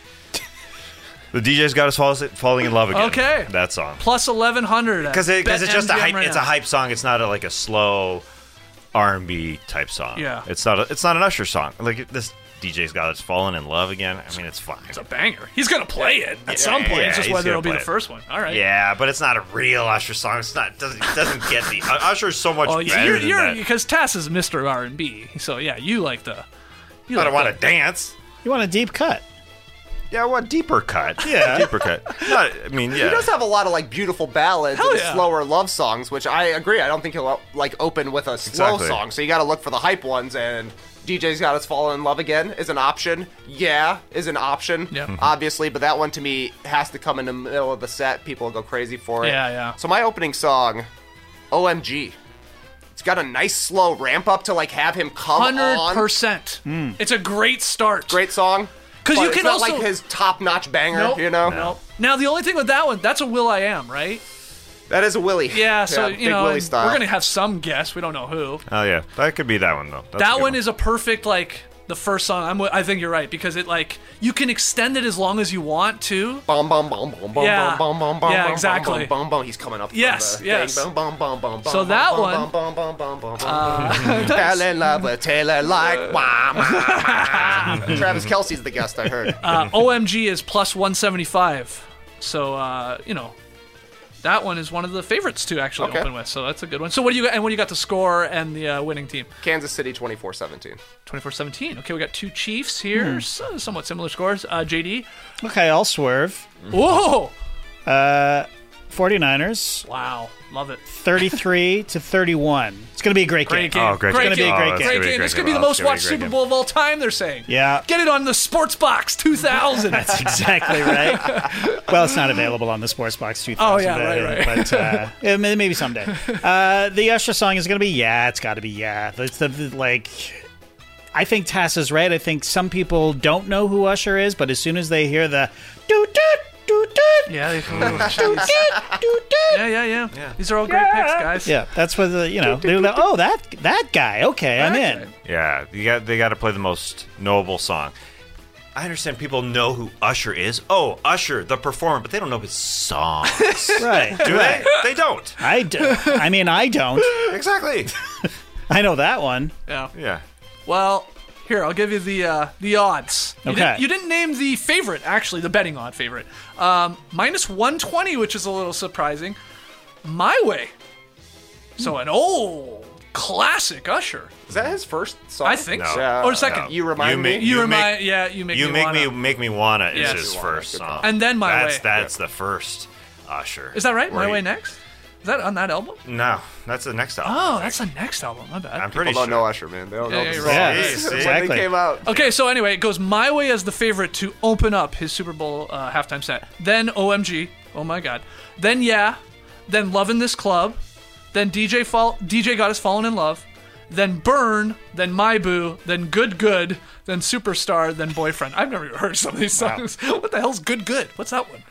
The DJ's got us falling in love again. Okay. That song. Plus 1100. Because it's just a BetMGM hype. right It's now. a hype song. It's not like a slow R&B type song. Yeah. It's not an Usher song. Like this DJ's got us falling in love again. I mean, it's fine. It's a banger. He's going to play it at some point. yeah, It's just he's whether gonna it'll be play the it. first one. All right. Yeah, but it's not a real Usher song. It's not. Doesn't get the Usher's so much Oh, better than you're that. because Tass is Mr. R&B. So yeah, you like the. You I don't like want to dance. You want a deep cut? Yeah, I want deeper cut. Yeah. deeper cut. Not, I mean, yeah. He does have a lot of like beautiful ballads Hell and yeah. slower love songs, which I agree. I don't think he'll like open with a slow Exactly. song. So you got to look for the hype ones. And DJ's Got Us Falling in Love Again is an option. Yeah, is an option. Yep. Obviously, but that one to me has to come in the middle of the set. People will go crazy for it. Yeah, yeah. So my opening song, OMG. It's got a nice slow ramp up to like have him come on. 100%. It's a great start. Great song. 'Cause but you it's can not also- like his top-notch banger, Nope. you know? Nope. Now the only thing with that one, that's a Will I Am, right? That is a Willie. Yeah. So big you know, Willie and style. we're gonna have some guess. We don't know who. Oh yeah, that could be that one though. That's a That good one is a perfect like the first song. I think you're right because it like you can extend it as long as you want to. Bum, bum, bum, bum, bum, Yeah. bum, bum, bum, Yeah, bum, exactly. Bum, bum, bum. He's coming up. from Yes, the yes. Thing. Bum, bum, bum, bum, So bum, that bum, one- Bum, bum, bum, bum, bum, fell in love with Taylor like. Wah, wah, wah. Travis Kelce's the guest, I heard. OMG is plus 175. So you know, that one is one of the favorites to actually Okay. open with. So that's a good one. So what do you got? And what do you got the score and the winning team? Kansas City 24-17. 24-17. Okay, we got two Chiefs here. Somewhat similar scores. JD. Okay, I'll swerve. Whoa. 49ers, Wow. Love it. 33-31. It's going to be a great game. Great game. Oh, great Great game. game. It's gonna be a Great game. This could be the most watched Super Bowl of all time, they're saying. Yeah. Get it on the Sports Box 2000. That's exactly right. Well, it's not available on the Sportsbox 2000. Oh, yeah, right. But yeah, maybe someday. The Usher song is going to be Yeah. It's got to be Yeah. It's I think Tass is right. I think some people don't know who Usher is, but as soon as they hear the Yeah, yeah. These are all great picks, guys. yeah, that's what they're like, oh, that guy. Okay, I'm in. Yeah, they got to play the most knowable song. I understand people know who Usher is. Oh, Usher, the performer, but they don't know his songs. Right. Do they? They don't. I don't. Exactly. I know that one. Yeah. Yeah. Well, here, I'll give you the odds. Okay. You didn't name the favorite, actually, the betting odd favorite. Minus 120, which is a little surprising. My Way. So an old classic Usher. Is that his first song? I think so. Yeah. Or second. You remind me. You make me wanna is Yes. his first song. And then My Way. That's the first Usher. Is that right? Where My Way next? Is that on that album? No, that's the next album. Oh, that's the next album. My bad. I'm pretty People sure. don't know Usher, man. They don't know Yeah, the you're songs. right. Yeah, See? When exactly. they came out. Okay, so anyway, it goes My Way as the favorite to open up his Super Bowl halftime set. Then OMG, oh my God. Then Yeah. Then Lovin' This Club. Then DJ Got Us Fallen in Love. Then Burn. Then My Boo. Then Good Good. Then Superstar. Then Boyfriend. I've never heard some of these songs. What the hell's Good Good? What's that one?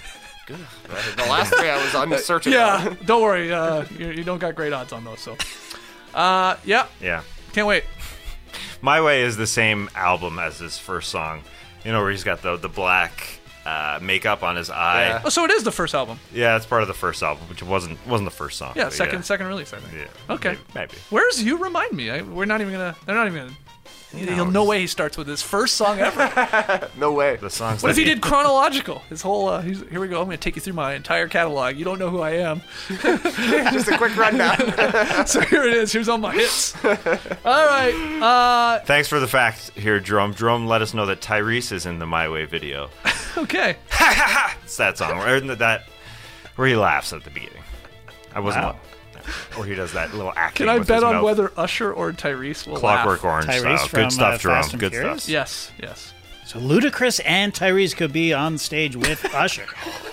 The last three I was uncertain. Yeah, don't worry. You don't got great odds on those. So, yeah, Yeah. can't wait. My Way is the same album as his first song. You know, where he's got the black makeup on his eye. Yeah. Oh, so it is the first album. Yeah, it's part of the first album, which wasn't the first song. Yeah, but second release, I think. Yeah. Okay. Maybe. Where's You Remind Me? We're not even gonna. They're not even gonna. No way he starts with his first song ever. No way. The songs. What if he did chronological? His whole. Here we go. I'm gonna take you through my entire catalog. You don't know who I am. Just a quick rundown. So here it is. Here's all my hits. All right. Thanks for the fact here, Jerome. Jerome let us know that Tyrese is in the My Way video. Okay. It's that song where he laughs at the beginning. I wasn't. Wow. Or he does that little acting. Can I with bet his on mouth. whether Usher or Tyrese will Clockwork laugh? Orange Tyrese style? from, Good stuff, Jerome. Fast and Good Furious? stuff. Yes. So Ludacris and Tyrese could be on stage with Usher.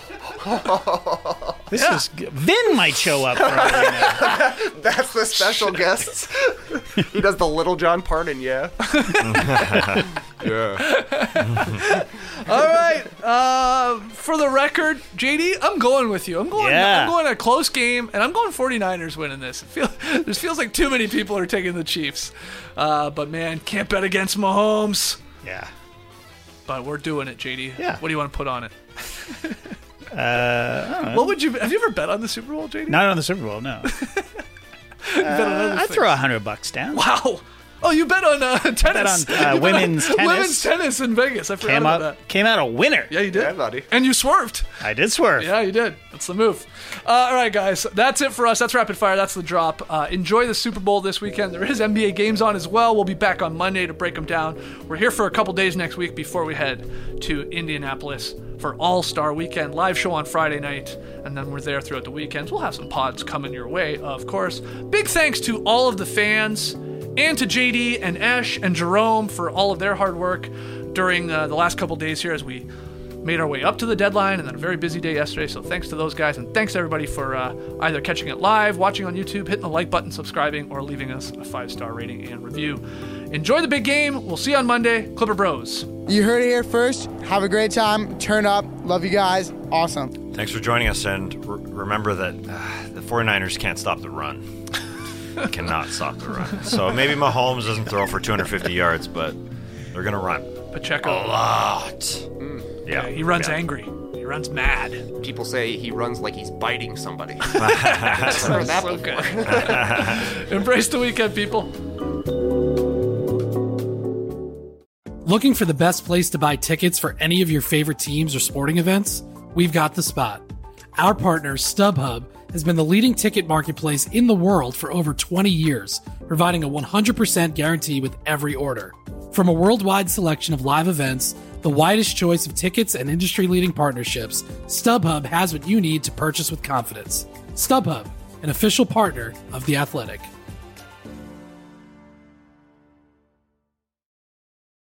This is Vin might show up. For all we know. That's the special guest. He does the Little John Pardon, yeah. Yeah. All right. For the record, JD, I'm going with you. I'm going a close game, and I'm going 49ers winning this. This feels like too many people are taking the Chiefs. But man, can't bet against Mahomes. Yeah. But we're doing it, JD. Yeah. What do you want to put on it? I don't know. What would you? Have you ever bet on the Super Bowl, JD? Not on the Super Bowl, no. Bet on other I'd things. throw $100 down. Wow. Oh, you bet on tennis. Bet on women's tennis. Women's tennis in Vegas. I forgot about that. Came out a winner. Yeah, you did. Yeah, buddy. And you swerved. I did swerve. Yeah, you did. That's the move. All right, guys. That's it for us. That's Rapid Fire. That's the drop. Enjoy the Super Bowl this weekend. There is NBA games on as well. We'll be back on Monday to break them down. We're here for a couple days next week before we head to Indianapolis for All-Star Weekend. Live show on Friday night, and then we're there throughout the weekends. We'll have some pods coming your way, of course. Big thanks to all of the fans and to JD and Esh and Jerome for all of their hard work during the last couple days here as we made our way up to the deadline and then a very busy day yesterday. So thanks to those guys, and thanks everybody for either catching it live, watching on YouTube, hitting the like button, subscribing, or leaving us a 5-star rating and review. Enjoy the big game. We'll see you on Monday. Clipper Bros. You heard it here first. Have a great time. Turn up. Love you guys. Awesome. Thanks for joining us, and remember that the 49ers can't stop the run. Cannot stop the run. So maybe Mahomes doesn't throw for 250 yards, but they're going to run Pacheco. a lot. Yeah, He runs yeah. angry. He runs mad. People say he runs like he's biting somebody. I've heard that So before. good. Embrace the weekend, people. Looking for the best place to buy tickets for any of your favorite teams or sporting events? We've got the spot. Our partner, StubHub, has been the leading ticket marketplace in the world for over 20 years, providing a 100% guarantee with every order. From a worldwide selection of live events, the widest choice of tickets, and industry-leading partnerships, StubHub has what you need to purchase with confidence. StubHub, an official partner of The Athletic.